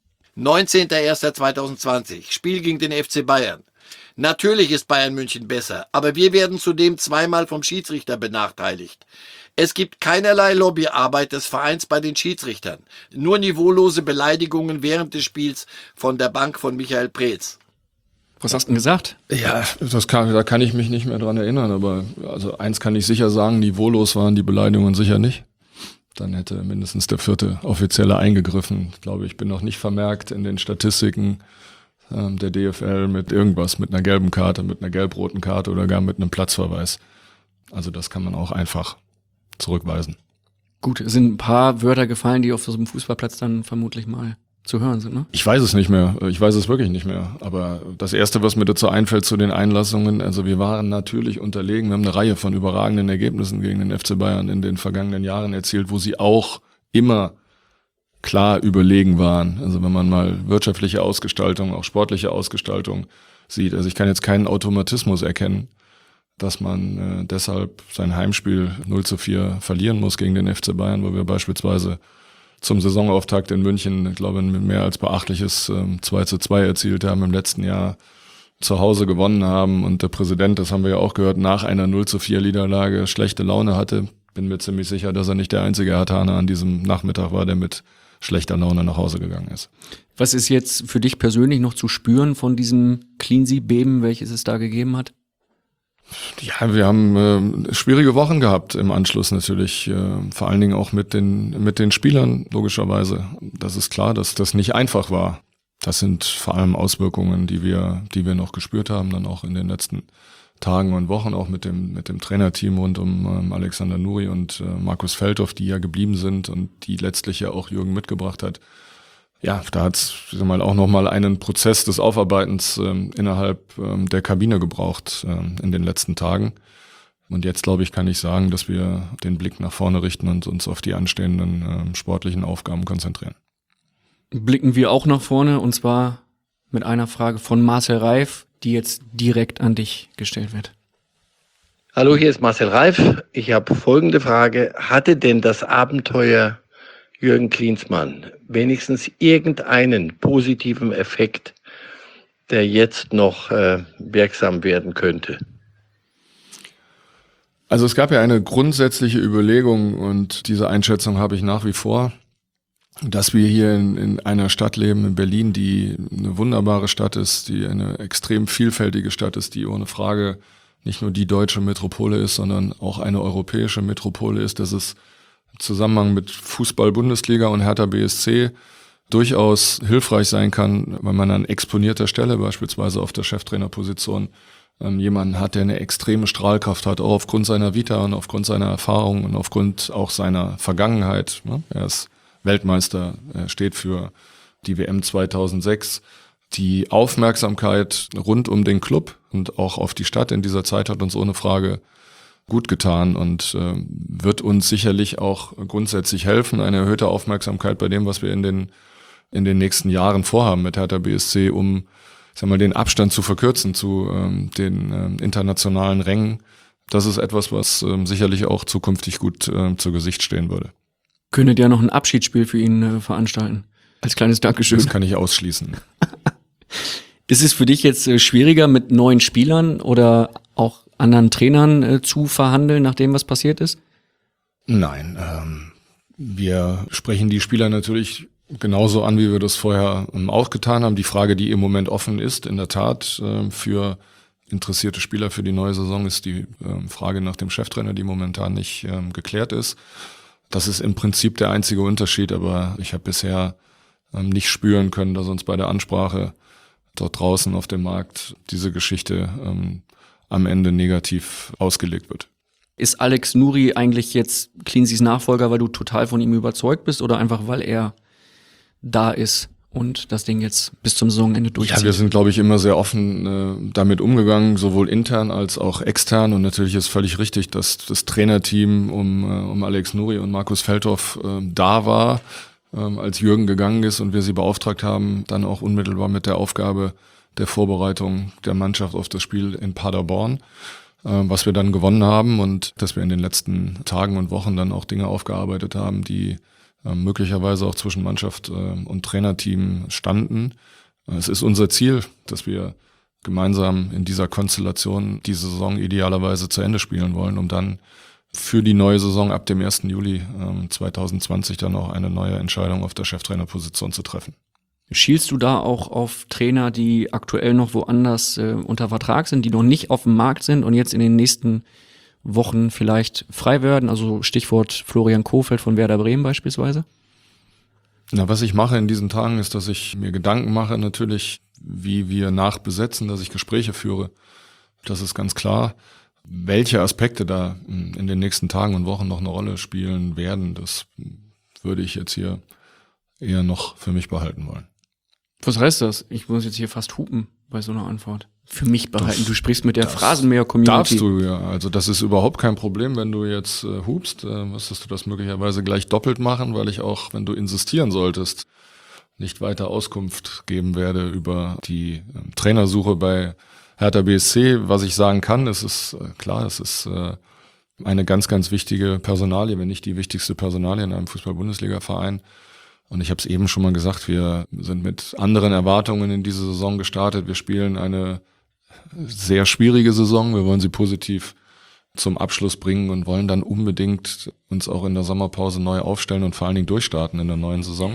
19.01.2020, Spiel gegen den FC Bayern. Natürlich ist Bayern München besser, aber wir werden zudem zweimal vom Schiedsrichter benachteiligt. Es gibt keinerlei Lobbyarbeit des Vereins bei den Schiedsrichtern, nur niveaulose Beleidigungen während des Spiels von der Bank von Michael Preetz. Was hast du denn gesagt? Ja, da kann ich mich nicht mehr dran erinnern, aber also eins kann ich sicher sagen, niveaulos waren die Beleidigungen sicher nicht. Dann hätte mindestens der 4. Offizielle eingegriffen. Ich glaube, ich bin noch nicht vermerkt in den Statistiken der DFL mit irgendwas, mit einer gelben Karte, mit einer gelb-roten Karte oder gar mit einem Platzverweis. Also das kann man auch einfach zurückweisen. Gut, es sind ein paar Wörter gefallen, die auf so einem Fußballplatz dann vermutlich mal zu hören sind, ne? Ich weiß es nicht mehr. Ich weiß es wirklich nicht mehr. Aber das Erste, was mir dazu einfällt zu den Einlassungen, also wir waren natürlich unterlegen. Wir haben eine Reihe von überragenden Ergebnissen gegen den FC Bayern in den vergangenen Jahren erzielt, wo sie auch immer klar überlegen waren. Also wenn man mal wirtschaftliche Ausgestaltung, auch sportliche Ausgestaltung sieht. Also ich kann jetzt keinen Automatismus erkennen, dass man deshalb sein Heimspiel 0:4 verlieren muss gegen den FC Bayern, wo wir beispielsweise zum Saisonauftakt in München, ich glaube, ein mehr als beachtliches 2:2 erzielt haben, im letzten Jahr zu Hause gewonnen haben und der Präsident, das haben wir ja auch gehört, nach einer 0:4 Niederlage schlechte Laune hatte. Bin mir ziemlich sicher, dass er nicht der einzige Herthaner an diesem Nachmittag war, der mit schlechter Laune nach Hause gegangen ist. Was ist jetzt für dich persönlich noch zu spüren von diesem Cleansea-Beben, welches es da gegeben hat? Ja, wir haben schwierige Wochen gehabt im Anschluss natürlich, vor allen Dingen auch mit den Spielern logischerweise. Das ist klar, dass das nicht einfach war. Das sind vor allem Auswirkungen, die wir noch gespürt haben, dann auch in den letzten Tagen und Wochen, auch mit dem Trainerteam rund um Alexander Nuri und Markus Feldhoff, die ja geblieben sind und die letztlich ja auch Jürgen mitgebracht hat. Ja, da hat es auch nochmal einen Prozess des Aufarbeitens innerhalb der Kabine gebraucht in den letzten Tagen. Und jetzt, glaube ich, kann ich sagen, dass wir den Blick nach vorne richten und uns auf die anstehenden sportlichen Aufgaben konzentrieren. Blicken wir auch nach vorne, und zwar mit einer Frage von Marcel Reif, die jetzt direkt an dich gestellt wird. Hallo, hier ist Marcel Reif. Ich habe folgende Frage. Hatte denn das Abenteuer Jürgen Klinsmann wenigstens irgendeinen positiven Effekt, der jetzt noch wirksam werden könnte? Also es gab ja eine grundsätzliche Überlegung, und diese Einschätzung habe ich nach wie vor, dass wir hier in einer Stadt leben, in Berlin, die eine wunderbare Stadt ist, die eine extrem vielfältige Stadt ist, die ohne Frage nicht nur die deutsche Metropole ist, sondern auch eine europäische Metropole ist, dass es im Zusammenhang mit Fußball-Bundesliga und Hertha BSC durchaus hilfreich sein kann, wenn man an exponierter Stelle, beispielsweise auf der Cheftrainerposition, jemanden hat, der eine extreme Strahlkraft hat, auch aufgrund seiner Vita und aufgrund seiner Erfahrung und aufgrund auch seiner Vergangenheit. Er ist Weltmeister, steht für die WM 2006. Die Aufmerksamkeit rund um den Club und auch auf die Stadt in dieser Zeit hat uns ohne Frage gut getan und wird uns sicherlich auch grundsätzlich helfen, eine erhöhte Aufmerksamkeit bei dem, was wir in den nächsten Jahren vorhaben mit Hertha BSC, um den Abstand zu verkürzen zu den internationalen Rängen. Das ist etwas, was sicherlich auch zukünftig gut zu Gesicht stehen würde. Könntet ihr noch ein Abschiedsspiel für ihn veranstalten? Als kleines Dankeschön. Das kann ich ausschließen. Ist es für dich jetzt schwieriger, mit neuen Spielern oder auch anderen Trainern zu verhandeln, nachdem was passiert ist? Nein, wir sprechen die Spieler natürlich genauso an, wie wir das vorher auch getan haben. Die Frage, die im Moment offen ist, in der Tat für interessierte Spieler für die neue Saison, ist die Frage nach dem Cheftrainer, die momentan nicht geklärt ist. Das ist im Prinzip der einzige Unterschied, aber ich habe bisher nicht spüren können, dass uns bei der Ansprache dort draußen auf dem Markt diese Geschichte am Ende negativ ausgelegt wird. Ist Alex Nuri eigentlich jetzt Cleanseas Nachfolger, weil du total von ihm überzeugt bist oder einfach, weil er da ist und das Ding jetzt bis zum Saisonende durchzieht? Ja, wir sind, glaube ich, immer sehr offen damit umgegangen, sowohl intern als auch extern. Und natürlich ist völlig richtig, dass das Trainerteam um Alex Nuri und Markus Feldhoff da war, als Jürgen gegangen ist und wir sie beauftragt haben, dann auch unmittelbar mit der Aufgabe der Vorbereitung der Mannschaft auf das Spiel in Paderborn, was wir dann gewonnen haben und dass wir in den letzten Tagen und Wochen dann auch Dinge aufgearbeitet haben, die möglicherweise auch zwischen Mannschaft und Trainerteam standen. Es ist unser Ziel, dass wir gemeinsam in dieser Konstellation die Saison idealerweise zu Ende spielen wollen, um dann für die neue Saison ab dem 1. Juli 2020 dann auch eine neue Entscheidung auf der Cheftrainerposition zu treffen. Schielst du da auch auf Trainer, die aktuell noch woanders unter Vertrag sind, die noch nicht auf dem Markt sind und jetzt in den nächsten Wochen vielleicht frei werden? Also Stichwort Florian Kohfeldt von Werder Bremen beispielsweise. Na, was ich mache in diesen Tagen ist, dass ich mir Gedanken mache natürlich, wie wir nachbesetzen, dass ich Gespräche führe. Das ist ganz klar. Welche Aspekte da in den nächsten Tagen und Wochen noch eine Rolle spielen werden, das würde ich jetzt hier eher noch für mich behalten wollen. Was heißt das? Ich muss jetzt hier fast hupen bei so einer Antwort. Für mich behalten. Du sprichst mit der Phrasenmäher-Community. Darfst du, ja. Also das ist überhaupt kein Problem, wenn du jetzt hupst. Müsstest du das möglicherweise gleich doppelt machen, weil ich auch, wenn du insistieren solltest, nicht weiter Auskunft geben werde über die Trainersuche bei Hertha BSC. Was ich sagen kann, es ist klar, es ist eine ganz, ganz wichtige Personalie, wenn nicht die wichtigste Personalie in einem Fußball-Bundesliga-Verein. Und ich habe es eben schon mal gesagt, wir sind mit anderen Erwartungen in diese Saison gestartet. Wir spielen eine sehr schwierige Saison. Wir wollen sie positiv zum Abschluss bringen und wollen dann unbedingt uns auch in der Sommerpause neu aufstellen und vor allen Dingen durchstarten in der neuen Saison.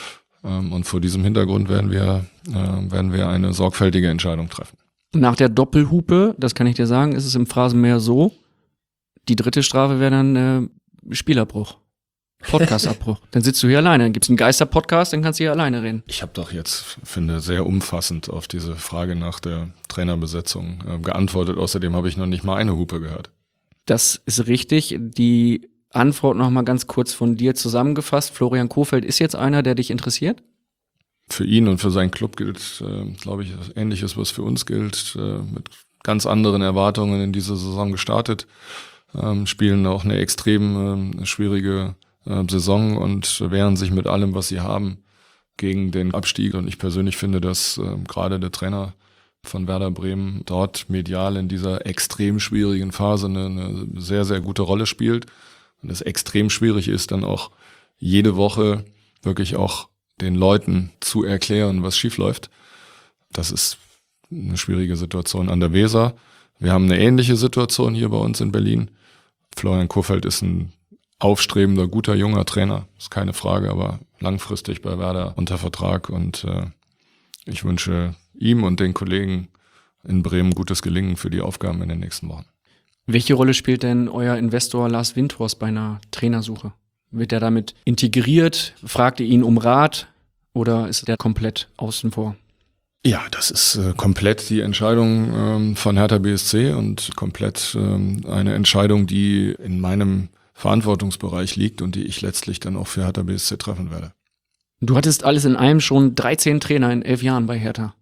Und vor diesem Hintergrund werden wir eine sorgfältige Entscheidung treffen. Nach der Doppelhupe, das kann ich dir sagen, ist es im Phrasenmäher so, die dritte Strafe wäre dann Spielabbruch, Podcastabbruch. Dann sitzt du hier alleine, dann gibt's einen Geister-Podcast, dann kannst du hier alleine reden. Ich habe doch jetzt, finde, sehr umfassend auf diese Frage nach der Trainerbesetzung geantwortet. Außerdem habe ich noch nicht mal eine Hupe gehört. Das ist richtig. Die Antwort noch mal ganz kurz von dir zusammengefasst. Florian Kohfeldt ist jetzt einer, der dich interessiert? Für ihn und für seinen Club gilt, glaube ich, Ähnliches, was für uns gilt. Mit ganz anderen Erwartungen in diese Saison gestartet. Spielen auch eine extrem schwierige Saison und wehren sich mit allem, was sie haben, gegen den Abstieg. Und ich persönlich finde, dass gerade der Trainer von Werder Bremen dort medial in dieser extrem schwierigen Phase eine sehr, sehr gute Rolle spielt. Und es extrem schwierig ist, dann auch jede Woche wirklich auch den Leuten zu erklären, was schief läuft. Das ist eine schwierige Situation an der Weser. Wir haben eine ähnliche Situation hier bei uns in Berlin. Florian Kohfeldt ist ein aufstrebender, guter, junger Trainer, ist keine Frage, aber langfristig bei Werder unter Vertrag. Und ich wünsche ihm und den Kollegen in Bremen gutes Gelingen für die Aufgaben in den nächsten Wochen. Welche Rolle spielt denn euer Investor Lars Windhorst bei einer Trainersuche? Wird er damit integriert? Fragt ihr ihn um Rat oder ist er komplett außen vor? Ja, das ist komplett die Entscheidung von Hertha BSC und komplett eine Entscheidung, die in meinem Verantwortungsbereich liegt und die ich letztlich dann auch für Hertha BSC treffen werde. Du hattest alles in allem schon 13 Trainer in 11 Jahren bei Hertha.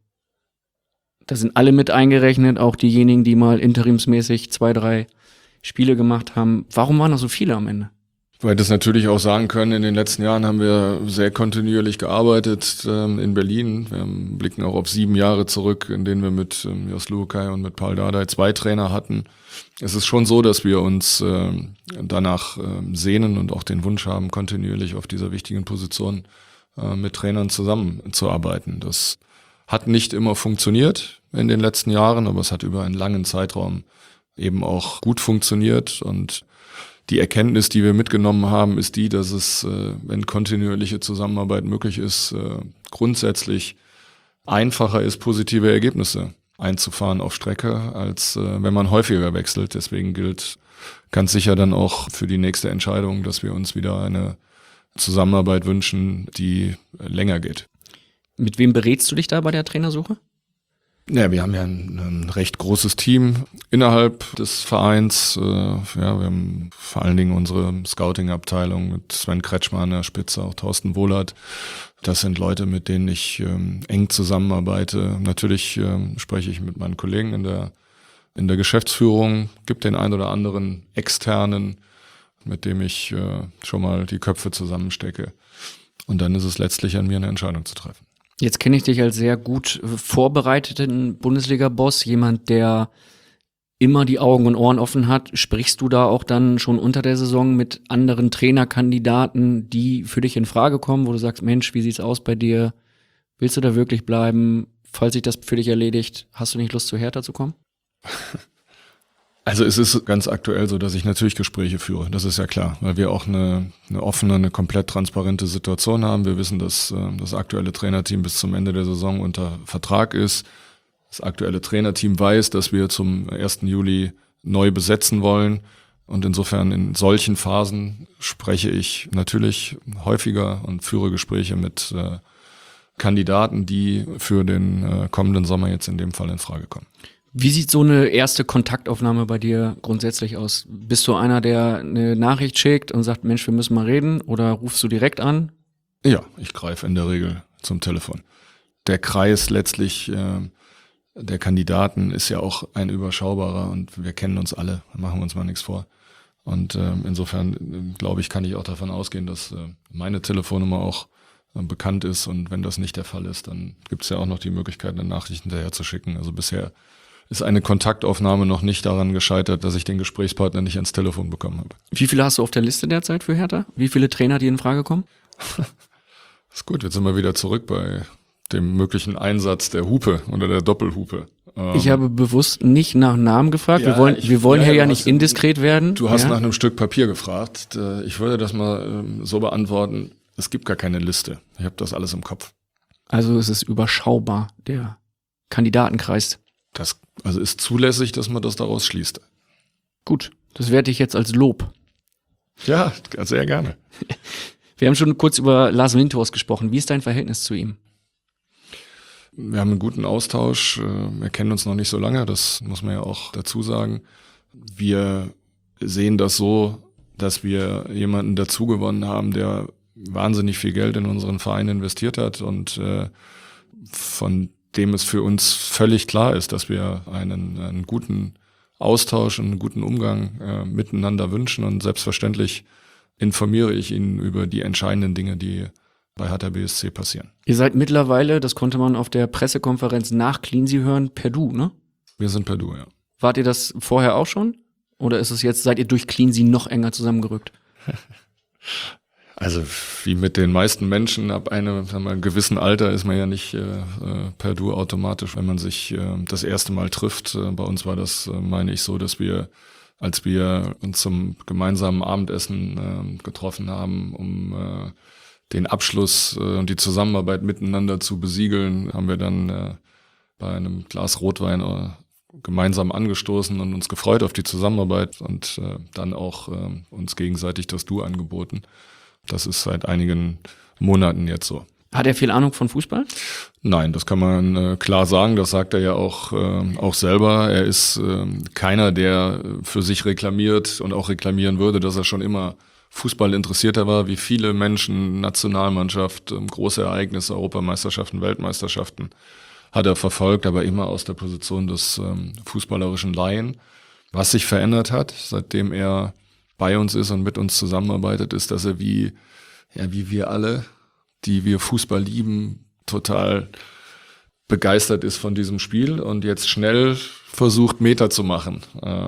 Da sind alle mit eingerechnet, auch diejenigen, die mal interimsmäßig 2-3 Spiele gemacht haben. Warum waren da so viele am Ende? Weil das natürlich auch sagen können, in den letzten Jahren haben wir sehr kontinuierlich gearbeitet in Berlin. Wir blicken auch auf 7 Jahre zurück, in denen wir mit Jos Luhukay und mit Paul Dardai 2 Trainer hatten. Es ist schon so, dass wir uns danach sehnen und auch den Wunsch haben, kontinuierlich auf dieser wichtigen Position mit Trainern zusammenzuarbeiten. Das hat nicht immer funktioniert in den letzten Jahren, aber es hat über einen langen Zeitraum eben auch gut funktioniert. Und die Erkenntnis, die wir mitgenommen haben, ist die, dass es, wenn kontinuierliche Zusammenarbeit möglich ist, grundsätzlich einfacher ist, positive Ergebnisse einzufahren auf Strecke, als wenn man häufiger wechselt. Deswegen gilt ganz sicher dann auch für die nächste Entscheidung, dass wir uns wieder eine Zusammenarbeit wünschen, die länger geht. Mit wem berätst du dich da bei der Trainersuche? Ja, wir haben ja ein recht großes Team innerhalb des Vereins. Wir haben vor allen Dingen unsere Scouting-Abteilung mit Sven Kretschmer an der Spitze, auch Thorsten Wohlert. Das sind Leute, mit denen ich eng zusammenarbeite. Natürlich spreche ich mit meinen Kollegen in der Geschäftsführung, gibt den ein oder anderen externen, mit dem ich schon mal die Köpfe zusammenstecke. Und dann ist es letztlich an mir, eine Entscheidung zu treffen. Jetzt kenne ich dich als sehr gut vorbereiteten Bundesliga-Boss, jemand, der immer die Augen und Ohren offen hat. Sprichst du da auch dann schon unter der Saison mit anderen Trainerkandidaten, die für dich in Frage kommen, wo du sagst, Mensch, wie sieht's aus bei dir? Willst du da wirklich bleiben? Falls sich das für dich erledigt, hast du nicht Lust, zu Hertha zu kommen? Also es ist ganz aktuell so, dass ich natürlich Gespräche führe, das ist ja klar, weil wir auch eine offene, eine komplett transparente Situation haben. Wir wissen, dass das aktuelle Trainerteam bis zum Ende der Saison unter Vertrag ist. Das aktuelle Trainerteam weiß, dass wir zum 1. Juli neu besetzen wollen. Und insofern in solchen Phasen spreche ich natürlich häufiger und führe Gespräche mit Kandidaten, die für den kommenden Sommer jetzt in dem Fall in Frage kommen. Wie sieht so eine erste Kontaktaufnahme bei dir grundsätzlich aus? Bist du einer, der eine Nachricht schickt und sagt, Mensch, wir müssen mal reden, oder rufst du direkt an? Ja, ich greife in der Regel zum Telefon. Der Kreis letztlich der Kandidaten ist ja auch ein überschaubarer und wir kennen uns alle, machen wir uns mal nichts vor. Und insofern glaube ich, kann ich auch davon ausgehen, dass meine Telefonnummer auch bekannt ist, und wenn das nicht der Fall ist, dann gibt es ja auch noch die Möglichkeit, eine Nachricht hinterher zu schicken. Also bisher ist eine Kontaktaufnahme noch nicht daran gescheitert, dass ich den Gesprächspartner nicht ans Telefon bekommen habe. Wie viele hast du auf der Liste derzeit für Hertha? Wie viele Trainer, die in Frage kommen? Ist gut, jetzt sind wir wieder zurück bei dem möglichen Einsatz der Hupe oder der Doppelhupe. Ich habe bewusst nicht nach Namen gefragt. Ja, wir wollen hier ja nicht hast, indiskret werden. Du hast nach einem Stück Papier gefragt. Ich würde das mal so beantworten. Es gibt gar keine Liste. Ich habe das alles im Kopf. Also es ist überschaubar, der Kandidatenkreis. Das also ist zulässig, dass man das daraus schließt. Gut, das werte ich jetzt als Lob. Ja, sehr gerne. Wir haben schon kurz über Lars Windhorst gesprochen. Wie ist dein Verhältnis zu ihm? Wir haben einen guten Austausch. Wir kennen uns noch nicht so lange, das muss man ja auch dazu sagen. Wir sehen das so, dass wir jemanden dazugewonnen haben, der wahnsinnig viel Geld in unseren Verein investiert hat und von dem es für uns völlig klar ist, dass wir einen guten Austausch und einen guten Umgang miteinander wünschen. Und selbstverständlich informiere ich ihn über die entscheidenden Dinge, die bei Hertha BSC passieren. Ihr seid mittlerweile, das konnte man auf der Pressekonferenz nach Cleansey hören, per Du, ne? Wir sind per Du, ja. Wart ihr das vorher auch schon? Oder ist es jetzt, seid ihr durch Cleansey noch enger zusammengerückt? Also wie mit den meisten Menschen ab einem gewissen Alter ist man ja nicht per Du automatisch, wenn man sich das erste Mal trifft. Bei uns war das, meine ich, so, dass wir, als wir uns zum gemeinsamen Abendessen getroffen haben, um den Abschluss und die Zusammenarbeit miteinander zu besiegeln, haben wir dann bei einem Glas Rotwein gemeinsam angestoßen und uns gefreut auf die Zusammenarbeit und dann auch uns gegenseitig das Du angeboten. Das ist seit einigen Monaten jetzt so. Hat er viel Ahnung von Fußball? Nein, das kann man klar sagen. Das sagt er ja auch selber. Er ist keiner, der für sich reklamiert und auch reklamieren würde, dass er schon immer Fußball interessierter war, wie viele Menschen, Nationalmannschaft, große Ereignisse, Europameisterschaften, Weltmeisterschaften hat er verfolgt, aber immer aus der Position des fußballerischen Laien. Was sich verändert hat, seitdem er bei uns ist und mit uns zusammenarbeitet, ist, dass er wie wir alle, die wir Fußball lieben, total begeistert ist von diesem Spiel und jetzt schnell versucht, Meter zu machen.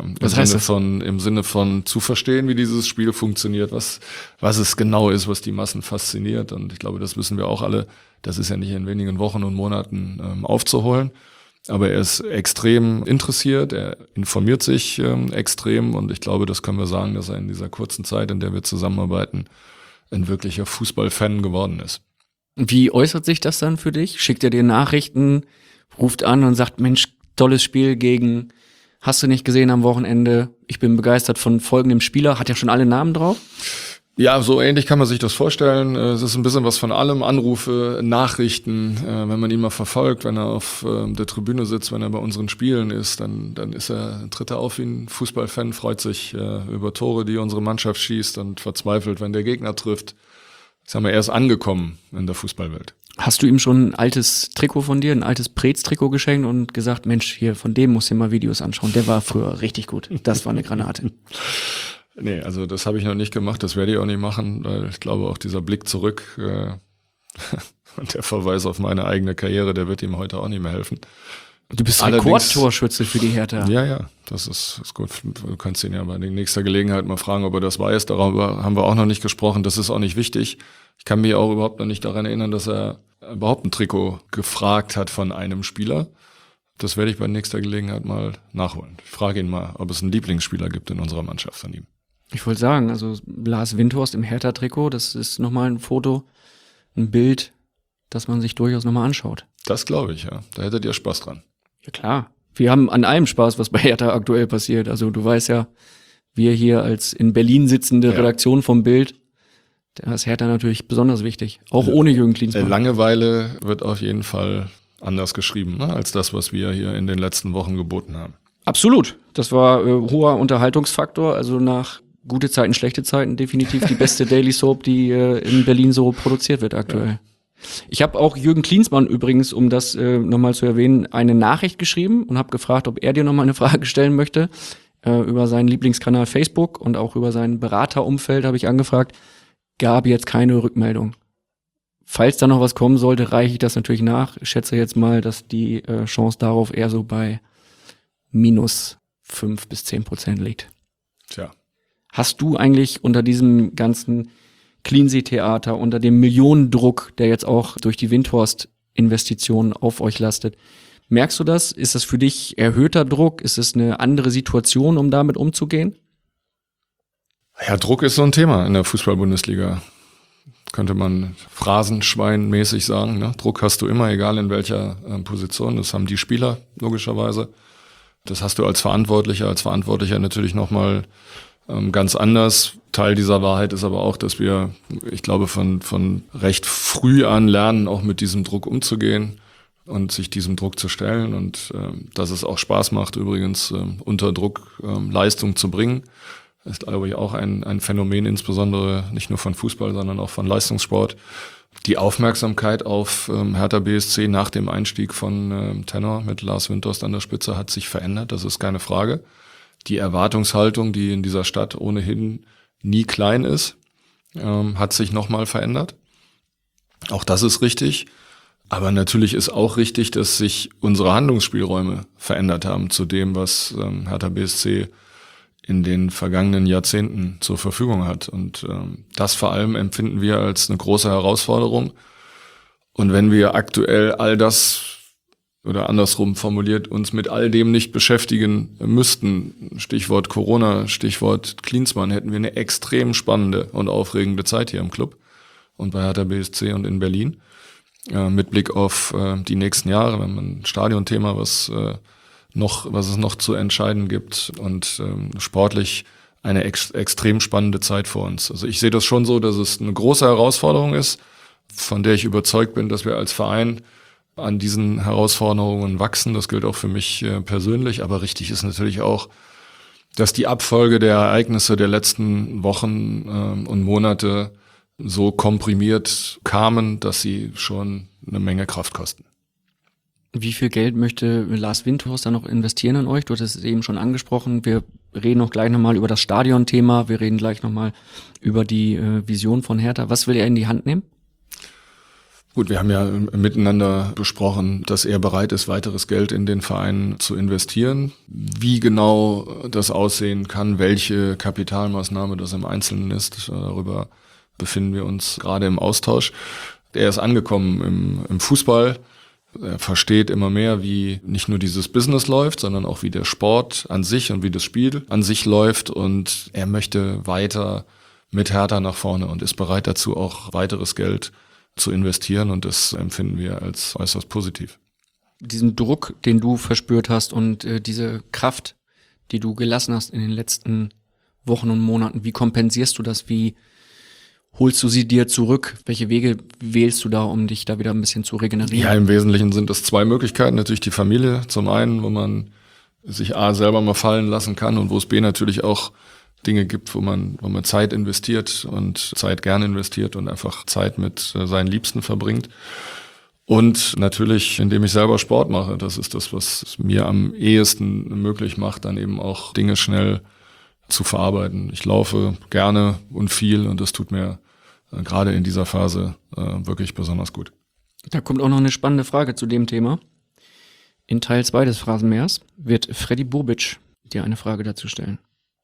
Im Sinne von zu verstehen, wie dieses Spiel funktioniert, was es genau ist, was die Massen fasziniert. Und ich glaube, das wissen wir auch alle. Das ist ja nicht in wenigen Wochen und Monaten aufzuholen. Aber er ist extrem interessiert, er informiert sich extrem und ich glaube, das können wir sagen, dass er in dieser kurzen Zeit, in der wir zusammenarbeiten, ein wirklicher Fußballfan geworden ist. Wie äußert sich das dann für dich? Schickt er dir Nachrichten, ruft an und sagt, Mensch, tolles Spiel gegen, hast du nicht gesehen am Wochenende, ich bin begeistert von folgendem Spieler, hat ja schon alle Namen drauf? Ja, so ähnlich kann man sich das vorstellen. Es ist ein bisschen was von allem. Anrufe, Nachrichten, wenn man ihn mal verfolgt, wenn er auf der Tribüne sitzt, wenn er bei unseren Spielen ist, dann tritt er auf wie ein Fußballfan, freut sich über Tore, die unsere Mannschaft schießt und verzweifelt, wenn der Gegner trifft. Jetzt haben wir erst angekommen in der Fußballwelt. Hast du ihm schon ein altes Trikot von dir, ein altes Preetz-Trikot geschenkt und gesagt, Mensch, hier, von dem musst du dir mal Videos anschauen. Der war früher richtig gut. Das war eine Granate. Nee, also das habe ich noch nicht gemacht, das werde ich auch nicht machen, weil ich glaube auch dieser Blick zurück und der Verweis auf meine eigene Karriere, der wird ihm heute auch nicht mehr helfen. Du bist Rekordtorschütze für die Hertha. Ja, das ist gut. Du kannst ihn ja bei nächster Gelegenheit mal fragen, ob er das weiß. Darüber haben wir auch noch nicht gesprochen, das ist auch nicht wichtig. Ich kann mich auch überhaupt noch nicht daran erinnern, dass er überhaupt ein Trikot gefragt hat von einem Spieler. Das werde ich bei nächster Gelegenheit mal nachholen. Ich frage ihn mal, ob es einen Lieblingsspieler gibt in unserer Mannschaft von ihm. Ich wollte sagen, also Lars Windhorst im Hertha-Trikot, das ist nochmal ein Foto, ein Bild, das man sich durchaus nochmal anschaut. Das glaube ich, ja. Da hättet ihr Spaß dran. Ja klar, wir haben an allem Spaß, was bei Hertha aktuell passiert. Also du weißt ja, wir hier als in Berlin sitzende Redaktion vom Bild, da ist Hertha natürlich besonders wichtig, auch ohne Jürgen Klinsmann. Langeweile wird auf jeden Fall anders geschrieben, ne, als das, was wir hier in den letzten Wochen geboten haben. Absolut, das war hoher Unterhaltungsfaktor, also nach gute Zeiten, schlechte Zeiten, definitiv die beste Daily Soap, die in Berlin so produziert wird aktuell. Ja. Ich habe auch Jürgen Klinsmann übrigens, um das nochmal zu erwähnen, eine Nachricht geschrieben und habe gefragt, ob er dir nochmal eine Frage stellen möchte. Über seinen Lieblingskanal Facebook und auch über sein Beraterumfeld habe ich angefragt. Gab jetzt keine Rückmeldung. Falls da noch was kommen sollte, reiche ich das natürlich nach. Ich schätze jetzt mal, dass die Chance darauf eher so bei minus 5 bis 10% liegt. Tja. Hast du eigentlich unter diesem ganzen Cleansey-Theater, unter dem Millionendruck, der jetzt auch durch die Windhorst-Investitionen auf euch lastet, Merkst du das? Ist das für dich erhöhter Druck? Ist es eine andere Situation, um damit umzugehen? Ja, Druck ist so ein Thema in der Fußball-Bundesliga. Könnte man phrasenschweinmäßig sagen. Ne? Druck hast du immer, egal in welcher Position. Das haben die Spieler logischerweise. Das hast du als Verantwortlicher natürlich nochmal ganz anders. Teil dieser Wahrheit ist aber auch, dass wir, ich glaube, von recht früh an lernen, auch mit diesem Druck umzugehen und sich diesem Druck zu stellen und dass es auch Spaß macht, übrigens unter Druck Leistung zu bringen. Das ist, glaube ich, auch ein Phänomen, insbesondere nicht nur von Fußball, sondern auch von Leistungssport. Die Aufmerksamkeit auf Hertha BSC nach dem Einstieg von Tenor mit Lars Windhorst an der Spitze hat sich verändert, das ist keine Frage. Die Erwartungshaltung, die in dieser Stadt ohnehin nie klein ist, hat sich nochmal verändert. Auch das ist richtig. Aber natürlich ist auch richtig, dass sich unsere Handlungsspielräume verändert haben zu dem, was Hertha BSC in den vergangenen Jahrzehnten zur Verfügung hat. Und das vor allem empfinden wir als eine große Herausforderung. Und wenn wir aktuell all das, oder andersrum formuliert, uns mit all dem nicht beschäftigen müssten, Stichwort Corona, Stichwort Klinsmann, hätten wir eine extrem spannende und aufregende Zeit hier im Club und bei Hertha BSC und in Berlin. Mit Blick auf die nächsten Jahre, wenn man ein Stadionthema, was es noch zu entscheiden gibt und sportlich eine extrem spannende Zeit vor uns. Also ich sehe das schon so, dass es eine große Herausforderung ist, von der ich überzeugt bin, dass wir als Verein an diesen Herausforderungen wachsen. Das gilt auch für mich persönlich, aber richtig ist natürlich auch, dass die Abfolge der Ereignisse der letzten Wochen und Monate so komprimiert kamen, dass sie schon eine Menge Kraft kosten. Wie viel Geld möchte Lars Windhorst da noch investieren in euch? Du hattest es eben schon angesprochen. Wir reden auch gleich nochmal über das Stadionthema. Wir reden gleich nochmal über die Vision von Hertha. Was will er in die Hand nehmen? Gut, wir haben ja miteinander besprochen, dass er bereit ist, weiteres Geld in den Verein zu investieren. Wie genau das aussehen kann, welche Kapitalmaßnahme das im Einzelnen ist, darüber befinden wir uns gerade im Austausch. Er ist angekommen im Fußball. Er versteht immer mehr, wie nicht nur dieses Business läuft, sondern auch wie der Sport an sich und wie das Spiel an sich läuft. Und er möchte weiter mit Hertha nach vorne und ist bereit dazu, auch weiteres Geld zu investieren. Und das empfinden wir als äußerst positiv. Diesen Druck, den du verspürt hast und diese Kraft, die du gelassen hast in den letzten Wochen und Monaten, wie kompensierst du das? Wie holst du sie dir zurück? Welche Wege wählst du da, um dich da wieder ein bisschen zu regenerieren? Ja, im Wesentlichen sind es zwei Möglichkeiten. Natürlich die Familie zum einen, wo man sich A selber mal fallen lassen kann und wo es B natürlich auch Dinge gibt, wo man Zeit investiert und Zeit gerne investiert und einfach Zeit mit seinen Liebsten verbringt. Und natürlich, indem ich selber Sport mache. Das ist das, was es mir am ehesten möglich macht, dann eben auch Dinge schnell zu verarbeiten. Ich laufe gerne und viel und das tut mir gerade in dieser Phase wirklich besonders gut. Da kommt auch noch eine spannende Frage zu dem Thema. In Teil 2 des Phrasenmähers wird Freddy Bobic dir eine Frage dazu stellen.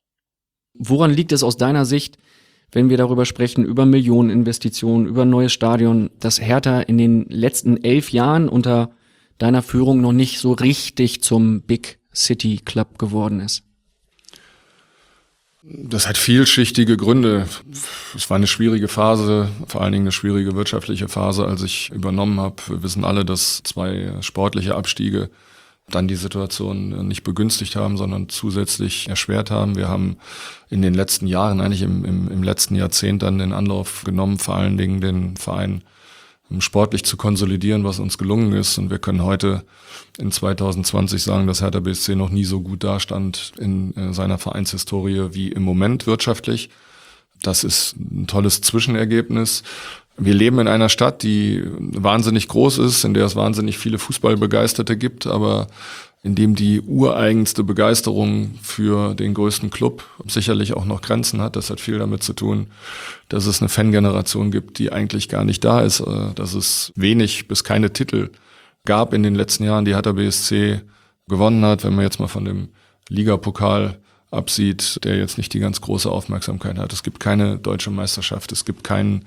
Woran liegt es aus deiner Sicht, wenn wir darüber sprechen, über Millioneninvestitionen, über ein neues Stadion, dass Hertha in den letzten 11 Jahren unter deiner Führung noch nicht so richtig zum Big City Club geworden ist? Das hat vielschichtige Gründe. Es war eine schwierige Phase, vor allen Dingen eine schwierige wirtschaftliche Phase, als ich übernommen habe. Wir wissen alle, dass 2 sportliche Abstiege dann die Situation nicht begünstigt haben, sondern zusätzlich erschwert haben. Wir haben in den letzten Jahren, eigentlich im letzten Jahrzehnt dann den Anlauf genommen, vor allen Dingen den Verein sportlich zu konsolidieren, was uns gelungen ist. Und wir können heute in 2020 sagen, dass Hertha BSC noch nie so gut dastand in seiner Vereinshistorie wie im Moment wirtschaftlich. Das ist ein tolles Zwischenergebnis. Wir leben in einer Stadt, die wahnsinnig groß ist, in der es wahnsinnig viele Fußballbegeisterte gibt, aber in dem die ureigenste Begeisterung für den größten Club sicherlich auch noch Grenzen hat. Das hat viel damit zu tun, dass es eine Fangeneration gibt, die eigentlich gar nicht da ist, dass es wenig bis keine Titel gab in den letzten Jahren, die Hertha BSC gewonnen hat. Wenn man jetzt mal von dem Ligapokal absieht, der jetzt nicht die ganz große Aufmerksamkeit hat. Es gibt keine deutsche Meisterschaft, es gibt keinen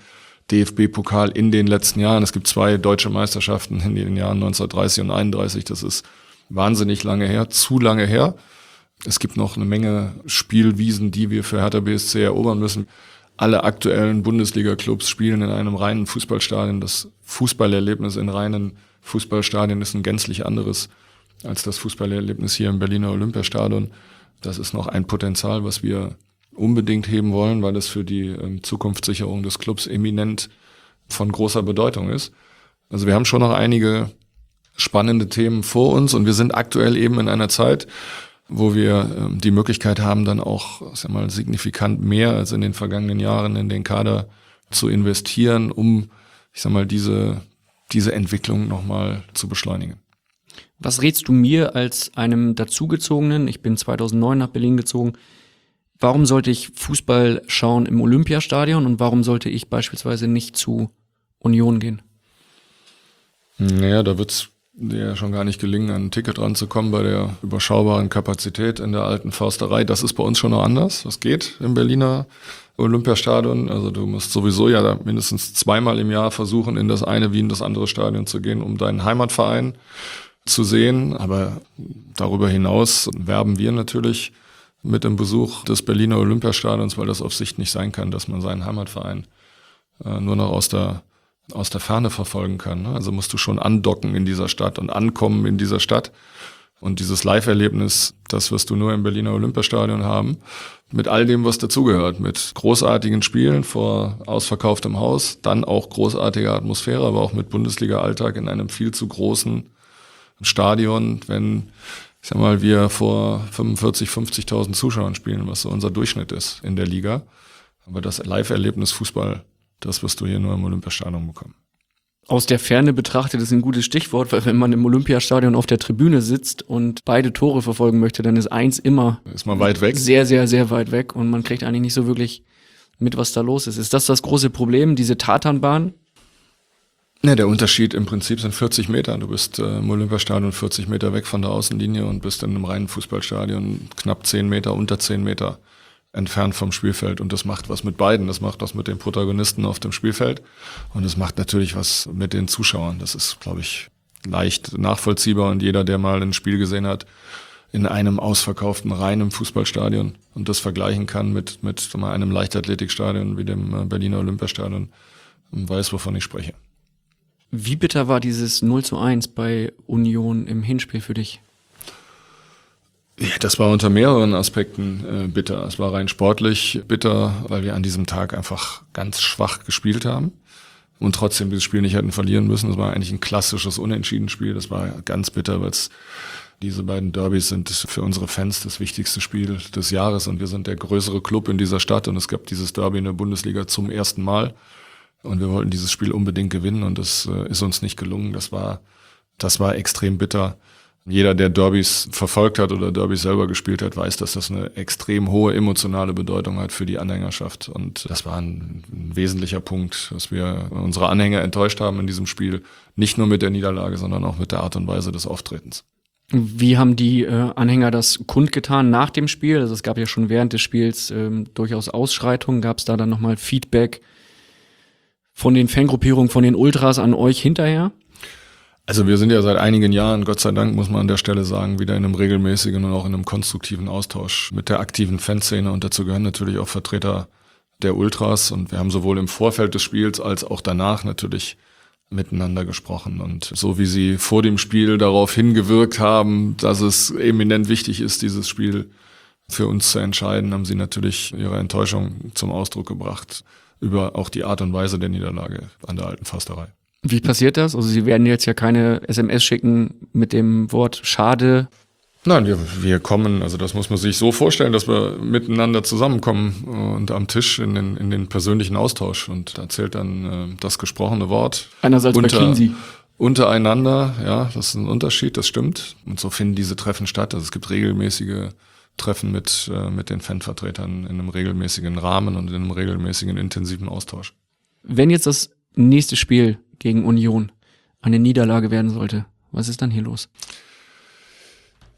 DFB-Pokal in den letzten Jahren. Es gibt 2 deutsche Meisterschaften in den Jahren 1930 und 31. Das ist wahnsinnig lange her, zu lange her. Es gibt noch eine Menge Spielwiesen, die wir für Hertha BSC erobern müssen. Alle aktuellen Bundesliga-Clubs spielen in einem reinen Fußballstadion. Das Fußballerlebnis in reinen Fußballstadien ist ein gänzlich anderes als das Fußballerlebnis hier im Berliner Olympiastadion. Das ist noch ein Potenzial, was wir unbedingt heben wollen, weil es für die Zukunftssicherung des Clubs eminent von großer Bedeutung ist. Also wir haben schon noch einige spannende Themen vor uns und wir sind aktuell eben in einer Zeit, wo wir die Möglichkeit haben, dann auch signifikant mehr als in den vergangenen Jahren in den Kader zu investieren, um diese Entwicklung nochmal zu beschleunigen. Was rätst du mir als einem Dazugezogenen? Ich bin 2009 nach Berlin gezogen. Warum sollte ich Fußball schauen im Olympiastadion und warum sollte ich beispielsweise nicht zu Union gehen? Naja, da wird's dir ja schon gar nicht gelingen, an ein Ticket ranzukommen bei der überschaubaren Kapazität in der alten Försterei. Das ist bei uns schon noch anders. Das geht im Berliner Olympiastadion. Also du musst sowieso ja mindestens 2-mal im Jahr versuchen, in das eine wie in das andere Stadion zu gehen, um deinen Heimatverein zu sehen. Aber darüber hinaus werben wir natürlich mit dem Besuch des Berliner Olympiastadions, weil das auf Sicht nicht sein kann, dass man seinen Heimatverein nur noch aus der Ferne verfolgen kann. Also musst du schon andocken in dieser Stadt und ankommen in dieser Stadt. Und dieses Live-Erlebnis, das wirst du nur im Berliner Olympiastadion haben, mit all dem, was dazugehört, mit großartigen Spielen vor ausverkauftem Haus, dann auch großartige Atmosphäre, aber auch mit Bundesliga-Alltag in einem viel zu großen Stadion, wenn wir vor 45.000, 50.000 Zuschauern spielen, was so unser Durchschnitt ist in der Liga. Aber das Live-Erlebnis Fußball, das wirst du hier nur im Olympiastadion bekommen. Aus der Ferne betrachtet ist ein gutes Stichwort, weil wenn man im Olympiastadion auf der Tribüne sitzt und beide Tore verfolgen möchte, dann ist eins immer ist man weit weg. Sehr, sehr, sehr weit weg und man kriegt eigentlich nicht so wirklich mit, was da los ist. Ist das große Problem, diese Tatanbahn? Ne, der Unterschied im Prinzip sind 40 Meter. Du bist im Olympiastadion 40 Meter weg von der Außenlinie und bist in einem reinen Fußballstadion knapp 10 Meter, unter 10 Meter entfernt vom Spielfeld. Und das macht was mit beiden. Das macht was mit den Protagonisten auf dem Spielfeld. Und es macht natürlich was mit den Zuschauern. Das ist, glaube ich, leicht nachvollziehbar. Und jeder, der mal ein Spiel gesehen hat in einem ausverkauften reinen Fußballstadion und das vergleichen kann mit einem Leichtathletikstadion wie dem Berliner Olympiastadion, weiß, wovon ich spreche. Wie bitter war dieses 0:1 bei Union im Hinspiel für dich? Ja, das war unter mehreren Aspekten bitter. Es war rein sportlich bitter, weil wir an diesem Tag einfach ganz schwach gespielt haben und trotzdem dieses Spiel nicht hätten verlieren müssen. Es war eigentlich ein klassisches Unentschieden-Spiel. Das war ganz bitter, weil diese beiden Derbys sind für unsere Fans das wichtigste Spiel des Jahres und wir sind der größere Club in dieser Stadt und es gab dieses Derby in der Bundesliga zum ersten Mal. Und wir wollten dieses Spiel unbedingt gewinnen und das ist uns nicht gelungen. Das war extrem bitter. Jeder, der Derbys verfolgt hat oder Derbys selber gespielt hat, weiß, dass das eine extrem hohe emotionale Bedeutung hat für die Anhängerschaft. Und das war ein wesentlicher Punkt, dass wir unsere Anhänger enttäuscht haben in diesem Spiel. Nicht nur mit der Niederlage, sondern auch mit der Art und Weise des Auftretens. Wie haben die Anhänger das kundgetan nach dem Spiel? Also es gab ja schon während des Spiels durchaus Ausschreitungen. Gab es da dann nochmal Feedback von den Fangruppierungen, von den Ultras an euch hinterher? Also wir sind ja seit einigen Jahren, Gott sei Dank muss man an der Stelle sagen, wieder in einem regelmäßigen und auch in einem konstruktiven Austausch mit der aktiven Fanszene und dazu gehören natürlich auch Vertreter der Ultras und wir haben sowohl im Vorfeld des Spiels als auch danach natürlich miteinander gesprochen und so wie sie vor dem Spiel darauf hingewirkt haben, dass es eminent wichtig ist, dieses Spiel für uns zu entscheiden, haben sie natürlich ihre Enttäuschung zum Ausdruck gebracht über auch die Art und Weise der Niederlage an der alten Försterei. Wie passiert das? Also Sie werden jetzt ja keine SMS schicken mit dem Wort schade. Nein, wir kommen, also das muss man sich so vorstellen, dass wir miteinander zusammenkommen und am Tisch in den persönlichen Austausch und da zählt dann das gesprochene Wort. Einerseits bei Cleansey. Untereinander, ja, das ist ein Unterschied, das stimmt. Und so finden diese Treffen statt. Also es gibt regelmäßige Treffen mit den Fanvertretern in einem regelmäßigen Rahmen und in einem regelmäßigen intensiven Austausch. Wenn jetzt das nächste Spiel gegen Union eine Niederlage werden sollte, was ist dann hier los?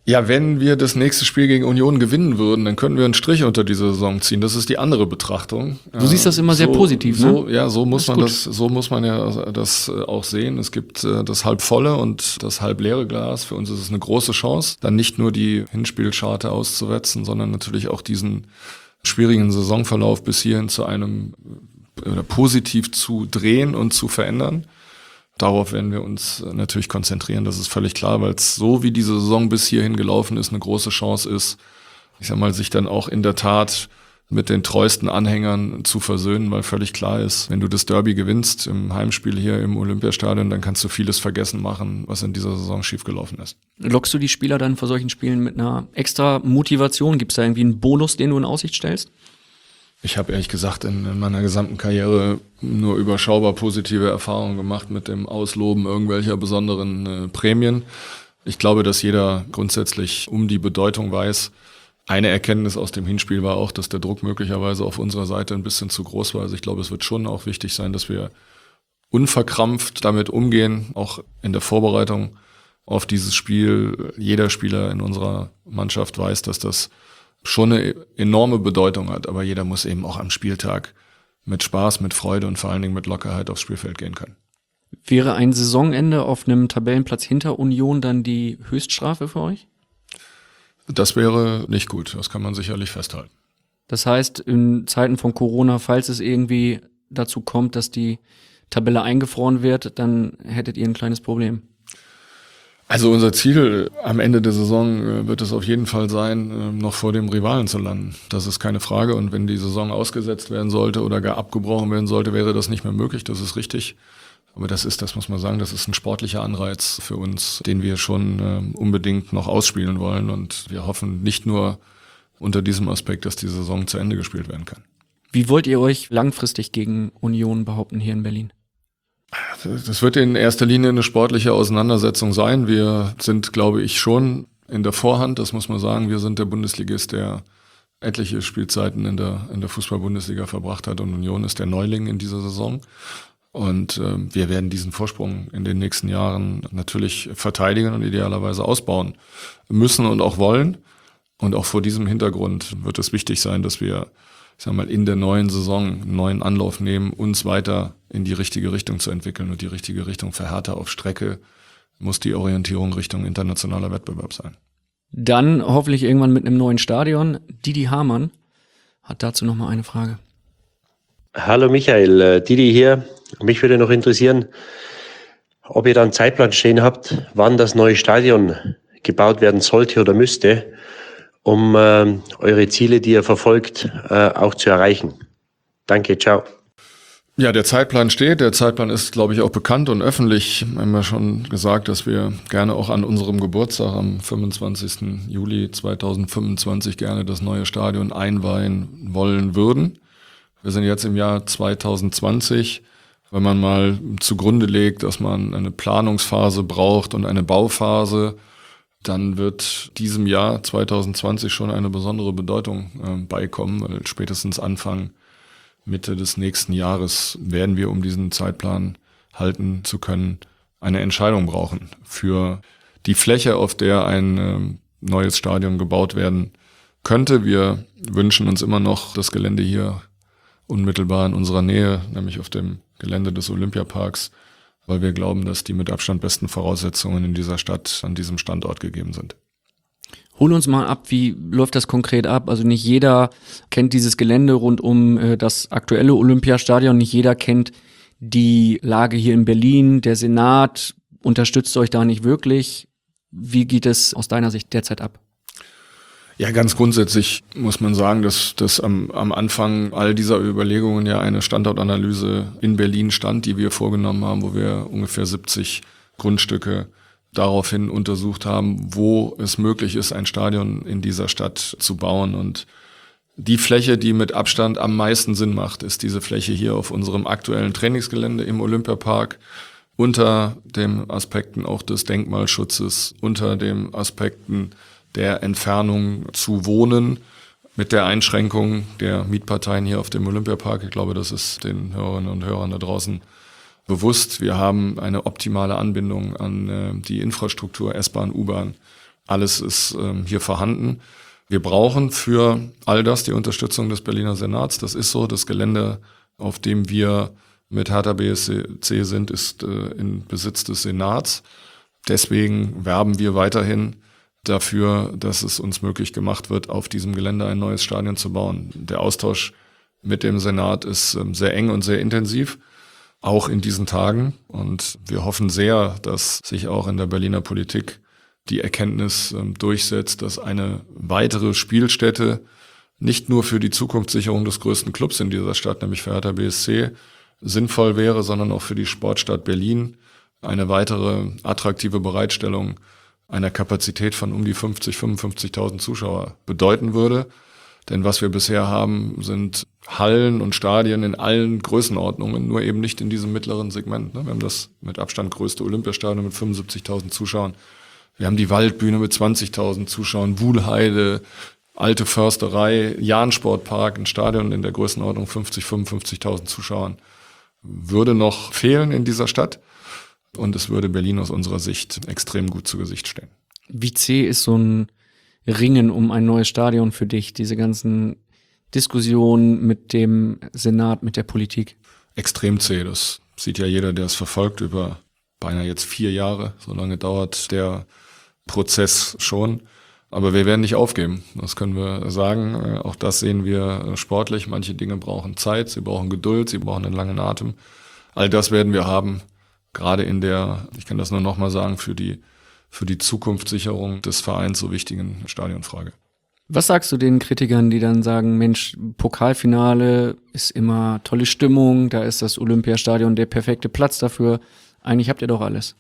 Ja, wenn wir das nächste Spiel gegen Union gewinnen würden, dann könnten wir einen Strich unter diese Saison ziehen. Das ist die andere Betrachtung. Du siehst das immer sehr positiv, ne? Ja, so muss man das auch sehen. Es gibt das halb volle und das halb leere Glas. Für uns ist es eine große Chance, dann nicht nur die Hinspielscharte auszuwetzen, sondern natürlich auch diesen schwierigen Saisonverlauf bis hierhin zu einem oder positiv zu drehen und zu verändern. Darauf werden wir uns natürlich konzentrieren, das ist völlig klar, weil es so wie diese Saison bis hierhin gelaufen ist, eine große Chance ist, ich sag mal, sich dann auch in der Tat mit den treuesten Anhängern zu versöhnen, weil völlig klar ist, wenn du das Derby gewinnst im Heimspiel hier im Olympiastadion, dann kannst du vieles vergessen machen, was in dieser Saison schiefgelaufen ist. Lockst du die Spieler dann vor solchen Spielen mit einer extra Motivation? Gibt es da irgendwie einen Bonus, den du in Aussicht stellst? Ich habe ehrlich gesagt in meiner gesamten Karriere nur überschaubar positive Erfahrungen gemacht mit dem Ausloben irgendwelcher besonderen Prämien. Ich glaube, dass jeder grundsätzlich um die Bedeutung weiß. Eine Erkenntnis aus dem Hinspiel war auch, dass der Druck möglicherweise auf unserer Seite ein bisschen zu groß war. Also ich glaube, es wird schon auch wichtig sein, dass wir unverkrampft damit umgehen, auch in der Vorbereitung auf dieses Spiel. Jeder Spieler in unserer Mannschaft weiß, dass das schon eine enorme Bedeutung hat, aber jeder muss eben auch am Spieltag mit Spaß, mit Freude und vor allen Dingen mit Lockerheit aufs Spielfeld gehen können. Wäre ein Saisonende auf einem Tabellenplatz hinter Union dann die Höchststrafe für euch? Das wäre nicht gut, das kann man sicherlich festhalten. Das heißt, in Zeiten von Corona, falls es irgendwie dazu kommt, dass die Tabelle eingefroren wird, dann hättet ihr ein kleines Problem. Also unser Ziel am Ende der Saison wird es auf jeden Fall sein, noch vor dem Rivalen zu landen. Das ist keine Frage. Und wenn die Saison ausgesetzt werden sollte oder gar abgebrochen werden sollte, wäre das nicht mehr möglich. Das ist richtig. Aber das muss man sagen, das ist ein sportlicher Anreiz für uns, den wir schon unbedingt noch ausspielen wollen. Und wir hoffen nicht nur unter diesem Aspekt, dass die Saison zu Ende gespielt werden kann. Wie wollt ihr euch langfristig gegen Union behaupten hier in Berlin? Das wird in erster Linie eine sportliche Auseinandersetzung sein. Wir sind, glaube ich, schon in der Vorhand, das muss man sagen. Wir sind der Bundesligist, der etliche Spielzeiten in der Fußball-Bundesliga verbracht hat, und Union ist der Neuling in dieser Saison. Und wir werden diesen Vorsprung in den nächsten Jahren natürlich verteidigen und idealerweise ausbauen müssen und auch wollen. Und auch vor diesem Hintergrund wird es wichtig sein, dass wir, ich sag mal, in der neuen Saison einen neuen Anlauf nehmen, uns weiter in die richtige Richtung zu entwickeln. Und die richtige Richtung für Hertha auf Strecke muss die Orientierung Richtung internationaler Wettbewerb sein. Dann hoffentlich irgendwann mit einem neuen Stadion. Didi Hamann hat dazu nochmal eine Frage. Hallo Michael, Didi hier. Mich würde noch interessieren, ob ihr da einen Zeitplan stehen habt, wann das neue Stadion gebaut werden sollte oder müsste, um eure Ziele, die ihr verfolgt, auch zu erreichen. Danke, ciao. Ja, der Zeitplan steht. Der Zeitplan ist, glaube ich, auch bekannt und öffentlich. Wir haben ja schon gesagt, dass wir gerne auch an unserem Geburtstag am 25. Juli 2025 gerne das neue Stadion einweihen wollen würden. Wir sind jetzt im Jahr 2020. Wenn man mal zugrunde legt, dass man eine Planungsphase braucht und eine Bauphase, dann wird diesem Jahr 2020 schon eine besondere Bedeutung beikommen, weil spätestens Anfang Mitte des nächsten Jahres werden wir, um diesen Zeitplan halten zu können, eine Entscheidung brauchen für die Fläche, auf der ein neues Stadion gebaut werden könnte. Wir wünschen uns immer noch das Gelände hier unmittelbar in unserer Nähe, nämlich auf dem Gelände des Olympiaparks, weil wir glauben, dass die mit Abstand besten Voraussetzungen in dieser Stadt an diesem Standort gegeben sind. Hol uns mal ab, wie läuft das konkret ab? Also nicht jeder kennt dieses Gelände rund um das aktuelle Olympiastadion, nicht jeder kennt die Lage hier in Berlin. Der Senat unterstützt euch da nicht wirklich. Wie geht es aus deiner Sicht derzeit ab? Ja, ganz grundsätzlich muss man sagen, dass am Anfang all dieser Überlegungen ja eine Standortanalyse in Berlin stand, die wir vorgenommen haben, wo wir ungefähr 70 Grundstücke daraufhin untersucht haben, wo es möglich ist, ein Stadion in dieser Stadt zu bauen. Und die Fläche, die mit Abstand am meisten Sinn macht, ist diese Fläche hier auf unserem aktuellen Trainingsgelände im Olympiapark, unter den Aspekten auch des Denkmalschutzes, unter den Aspekten der Entfernung zu Wohnen, mit der Einschränkung der Mietparteien hier auf dem Olympiapark. Ich glaube, das ist den Hörerinnen und Hörern da draußen bewusst. Wir haben eine optimale Anbindung an die Infrastruktur, S-Bahn, U-Bahn. Alles ist hier vorhanden. Wir brauchen für all das die Unterstützung des Berliner Senats. Das ist so. Das Gelände, auf dem wir mit Hertha BSC sind, ist in Besitz des Senats. Deswegen werben wir weiterhin dafür, dass es uns möglich gemacht wird, auf diesem Gelände ein neues Stadion zu bauen. Der Austausch mit dem Senat ist sehr eng und sehr intensiv, auch in diesen Tagen. Und wir hoffen sehr, dass sich auch in der Berliner Politik die Erkenntnis durchsetzt, dass eine weitere Spielstätte nicht nur für die Zukunftssicherung des größten Clubs in dieser Stadt, nämlich für Hertha BSC, sinnvoll wäre, sondern auch für die Sportstadt Berlin eine weitere attraktive Bereitstellung einer Kapazität von um die 55.000 Zuschauer bedeuten würde. Denn was wir bisher haben, sind Hallen und Stadien in allen Größenordnungen, nur eben nicht in diesem mittleren Segment. Wir haben das mit Abstand größte Olympiastadion mit 75.000 Zuschauern. Wir haben die Waldbühne mit 20.000 Zuschauern, Wuhlheide, Alte Försterei, Jahn-Sportpark, ein Stadion in der Größenordnung 55.000 Zuschauern. Würde noch fehlen in dieser Stadt. Und es würde Berlin aus unserer Sicht extrem gut zu Gesicht stehen. Wie zäh ist so ein Ringen um ein neues Stadion für dich? Diese ganzen Diskussionen mit dem Senat, mit der Politik? Extrem zäh. Das sieht ja jeder, der es verfolgt, über beinahe jetzt 4 Jahre. So lange dauert der Prozess schon. Aber wir werden nicht aufgeben. Das können wir sagen. Auch das sehen wir sportlich. Manche Dinge brauchen Zeit, sie brauchen Geduld, sie brauchen einen langen Atem. All das werden wir haben. Gerade in der, ich kann das nur noch mal sagen, für die Zukunftssicherung des Vereins so wichtigen Stadionfrage. Was sagst du den Kritikern, die dann sagen, Mensch, Pokalfinale ist immer tolle Stimmung, da ist das Olympiastadion der perfekte Platz dafür. Eigentlich habt ihr doch alles.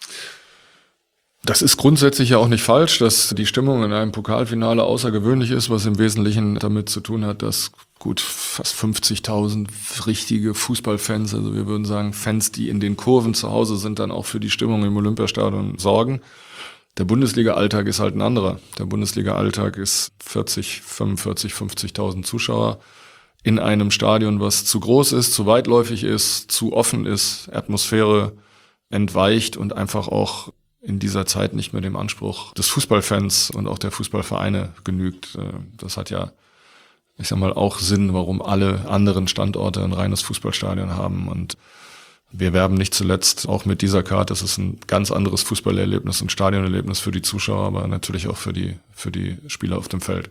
Das ist grundsätzlich ja auch nicht falsch, dass die Stimmung in einem Pokalfinale außergewöhnlich ist, was im Wesentlichen damit zu tun hat, dass gut fast 50.000 richtige Fußballfans, also wir würden sagen Fans, die in den Kurven zu Hause sind, dann auch für die Stimmung im Olympiastadion sorgen. Der Bundesliga-Alltag ist halt ein anderer. Der Bundesliga-Alltag ist 40, 45, 50.000 Zuschauer in einem Stadion, was zu groß ist, zu weitläufig ist, zu offen ist, Atmosphäre entweicht und einfach auch in dieser Zeit nicht mehr dem Anspruch des Fußballfans und auch der Fußballvereine genügt. Das hat ja, ich sag mal, auch Sinn, warum alle anderen Standorte ein reines Fußballstadion haben. Und wir werben nicht zuletzt auch mit dieser Karte. Es ist ein ganz anderes Fußballerlebnis, ein Stadionerlebnis für die Zuschauer, aber natürlich auch für die Spieler auf dem Feld.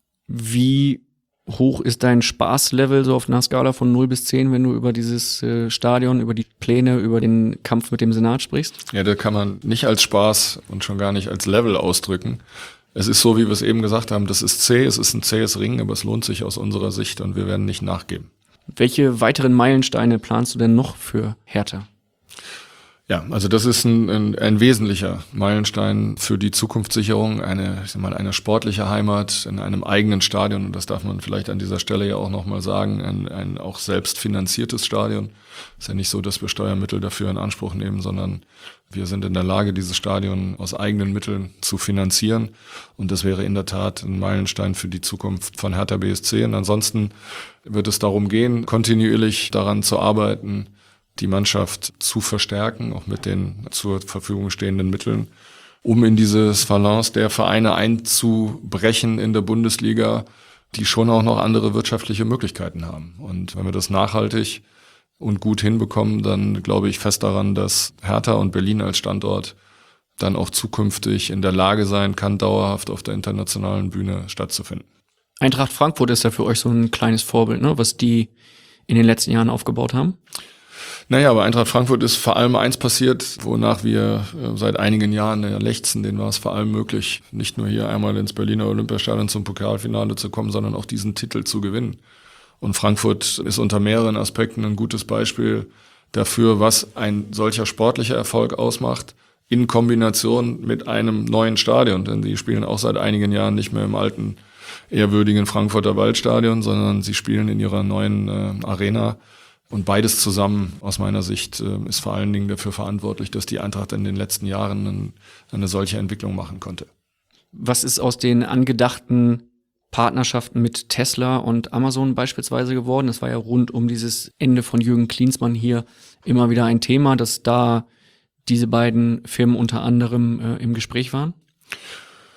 Wie hoch ist dein Spaßlevel so auf einer Skala von 0 bis 10, wenn du über dieses Stadion, über die Pläne, über den Kampf mit dem Senat sprichst? Ja, da kann man nicht als Spaß und schon gar nicht als Level ausdrücken. Es ist so, wie wir es eben gesagt haben, das ist zäh, es ist ein zähes Ringen, aber es lohnt sich aus unserer Sicht und wir werden nicht nachgeben. Welche weiteren Meilensteine planst du denn noch für Hertha? Ja, also das ist ein wesentlicher Meilenstein für die Zukunftssicherung, eine sportliche Heimat in einem eigenen Stadion. Und das darf man vielleicht an dieser Stelle ja auch nochmal sagen, ein auch selbst finanziertes Stadion. Ist ja nicht so, dass wir Steuermittel dafür in Anspruch nehmen, sondern wir sind in der Lage, dieses Stadion aus eigenen Mitteln zu finanzieren. Und das wäre in der Tat ein Meilenstein für die Zukunft von Hertha BSC. Und ansonsten wird es darum gehen, kontinuierlich daran zu arbeiten, die Mannschaft zu verstärken, auch mit den zur Verfügung stehenden Mitteln, um in dieses Phalanx der Vereine einzubrechen in der Bundesliga, die schon auch noch andere wirtschaftliche Möglichkeiten haben. Und wenn wir das nachhaltig und gut hinbekommen, dann glaube ich fest daran, dass Hertha und Berlin als Standort dann auch zukünftig in der Lage sein kann, dauerhaft auf der internationalen Bühne stattzufinden. Eintracht Frankfurt ist ja für euch so ein kleines Vorbild, ne, was die in den letzten Jahren aufgebaut haben. Naja, aber Eintracht Frankfurt ist vor allem eins passiert, wonach wir seit einigen Jahren lechzen. Denen war es vor allem möglich, nicht nur hier einmal ins Berliner Olympiastadion zum Pokalfinale zu kommen, sondern auch diesen Titel zu gewinnen. Und Frankfurt ist unter mehreren Aspekten ein gutes Beispiel dafür, was ein solcher sportlicher Erfolg ausmacht, in Kombination mit einem neuen Stadion. Denn die spielen auch seit einigen Jahren nicht mehr im alten, ehrwürdigen Frankfurter Waldstadion, sondern sie spielen in ihrer neuen Arena. Und beides zusammen, aus meiner Sicht, ist vor allen Dingen dafür verantwortlich, dass die Eintracht in den letzten Jahren eine solche Entwicklung machen konnte. Was ist aus den angedachten Partnerschaften mit Tesla und Amazon beispielsweise geworden? Das war ja rund um dieses Ende von Jürgen Klinsmann hier immer wieder ein Thema, dass da diese beiden Firmen unter anderem im Gespräch waren.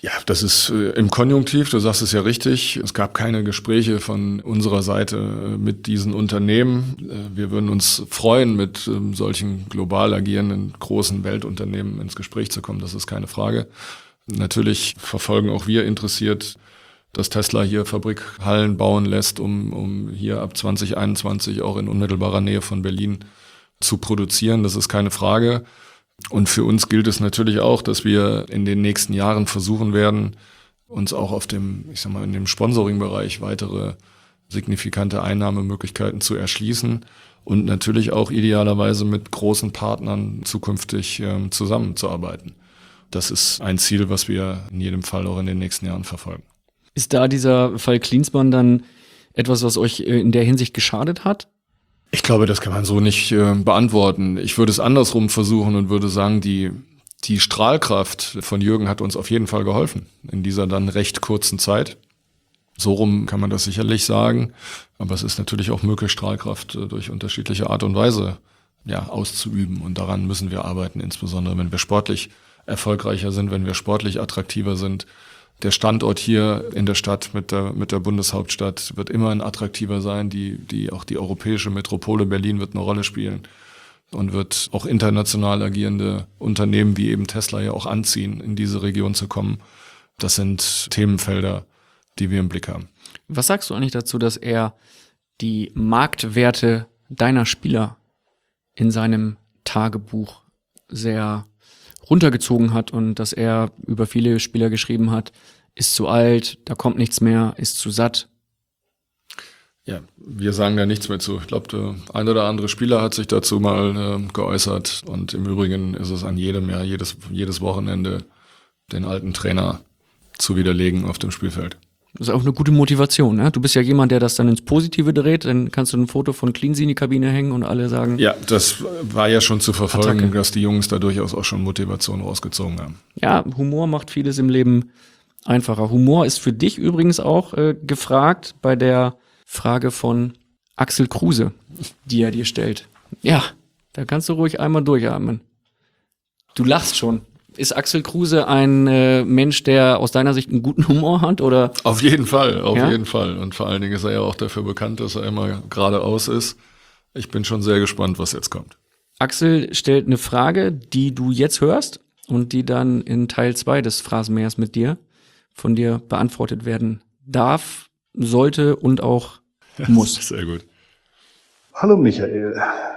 Ja, das ist im Konjunktiv, du sagst es ja richtig. Es gab keine Gespräche von unserer Seite mit diesen Unternehmen. Wir würden uns freuen, mit solchen global agierenden großen Weltunternehmen ins Gespräch zu kommen. Das ist keine Frage. Natürlich verfolgen auch wir interessiert, dass Tesla hier Fabrikhallen bauen lässt, um hier ab 2021 auch in unmittelbarer Nähe von Berlin zu produzieren. Das ist keine Frage. Und für uns gilt es natürlich auch, dass wir in den nächsten Jahren versuchen werden, uns auch auf dem, in dem Sponsoring-Bereich weitere signifikante Einnahmemöglichkeiten zu erschließen und natürlich auch idealerweise mit großen Partnern zukünftig zusammenzuarbeiten. Das ist ein Ziel, was wir in jedem Fall auch in den nächsten Jahren verfolgen. Ist da dieser Fall Klinsmann dann etwas, was euch in der Hinsicht geschadet hat? Ich glaube, das kann man so nicht beantworten. Ich würde es andersrum versuchen und würde sagen, die Strahlkraft von Jürgen hat uns auf jeden Fall geholfen in dieser dann recht kurzen Zeit. So rum kann man das sicherlich sagen. Aber es ist natürlich auch möglich, Strahlkraft durch unterschiedliche Art und Weise auszuüben. Und daran müssen wir arbeiten, insbesondere wenn wir sportlich erfolgreicher sind, wenn wir sportlich attraktiver sind. Der Standort hier in der Stadt mit der Bundeshauptstadt wird immer ein attraktiver sein. Auch die europäische Metropole Berlin wird eine Rolle spielen und wird auch international agierende Unternehmen wie eben Tesla ja auch anziehen, in diese Region zu kommen. Das sind Themenfelder, die wir im Blick haben. Was sagst du eigentlich dazu, dass er die Marktwerte deiner Spieler in seinem Tagebuch sehr runtergezogen hat und dass er über viele Spieler geschrieben hat, ist zu alt, da kommt nichts mehr, ist zu satt? Ja, wir sagen da nichts mehr zu. Ich glaube, der ein oder andere Spieler hat sich dazu mal geäußert und im Übrigen ist es an jedem jedes Wochenende den alten Trainer zu widerlegen auf dem Spielfeld. Das ist auch eine gute Motivation, ne? Du bist ja jemand, der das dann ins Positive dreht, dann kannst du ein Foto von Cleansy in die Kabine hängen und alle sagen... Ja, das war ja schon zu verfolgen, Attacke. Dass die Jungs da durchaus auch schon Motivation rausgezogen haben. Ja, Humor macht vieles im Leben einfacher. Humor ist für dich übrigens auch gefragt bei der Frage von Axel Kruse, die er dir stellt. Ja, da kannst du ruhig einmal durchatmen. Du lachst schon. Ist Axel Kruse ein Mensch, der aus deiner Sicht einen guten Humor hat, oder? Auf jeden Fall, Ja? jeden Fall. Und vor allen Dingen ist er ja auch dafür bekannt, dass er immer geradeaus ist. Ich bin schon sehr gespannt, was jetzt kommt. Axel stellt eine Frage, die du jetzt hörst und die dann in Teil 2 des Phrasenmähers mit dir von dir beantwortet werden darf, sollte und auch muss. Sehr gut. Hallo Michael.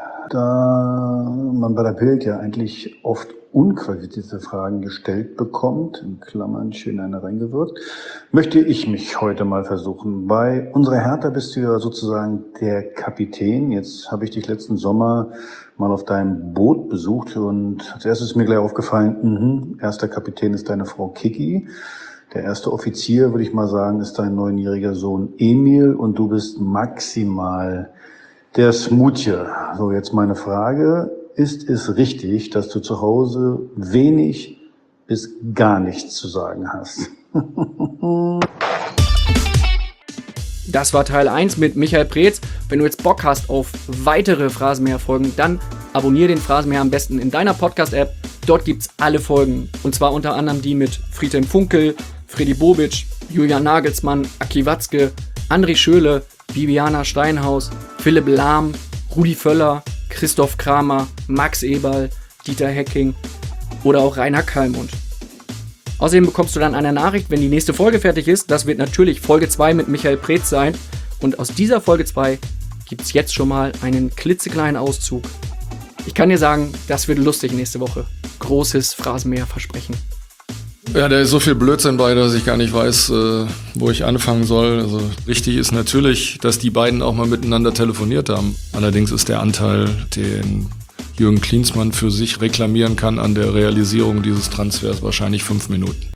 Da man bei der Bild ja eigentlich oft unqualifizierte Fragen gestellt bekommt, in Klammern schön eine reingewirkt, möchte ich mich heute mal versuchen. Bei unserer Hertha bist du ja sozusagen der Kapitän. Jetzt habe ich dich letzten Sommer mal auf deinem Boot besucht und als erstes ist mir gleich aufgefallen, erster Kapitän ist deine Frau Kiki. Der erste Offizier, würde ich mal sagen, ist dein 9-jähriger Sohn Emil und du bist maximal der Smoothie. So, jetzt meine Frage. Ist es richtig, dass du zu Hause wenig bis gar nichts zu sagen hast? Das war Teil 1 mit Michael Preetz. Wenn du jetzt Bock hast auf weitere Phrasenmäher-Folgen, dann abonniere den Phrasenmäher am besten in deiner Podcast-App. Dort gibt's alle Folgen. Und zwar unter anderem die mit Friedhelm Funkel, Freddy Bobic, Julian Nagelsmann, Aki Watzke, André Schöle, Bibiana Steinhaus, Philipp Lahm, Rudi Völler, Christoph Kramer, Max Eberl, Dieter Hecking oder auch Rainer Kallmund. Außerdem bekommst du dann eine Nachricht, wenn die nächste Folge fertig ist. Das wird natürlich Folge 2 mit Michael Preetz sein. Und aus dieser Folge 2 gibt es jetzt schon mal einen klitzekleinen Auszug. Ich kann dir sagen, das wird lustig nächste Woche. Großes Phrasenmäher-Versprechen. Ja, da ist so viel Blödsinn bei, dass ich gar nicht weiß, wo ich anfangen soll. Also richtig ist natürlich, dass die beiden auch mal miteinander telefoniert haben. Allerdings ist der Anteil, den Jürgen Klinsmann für sich reklamieren kann an der Realisierung dieses Transfers, wahrscheinlich 5 Minuten.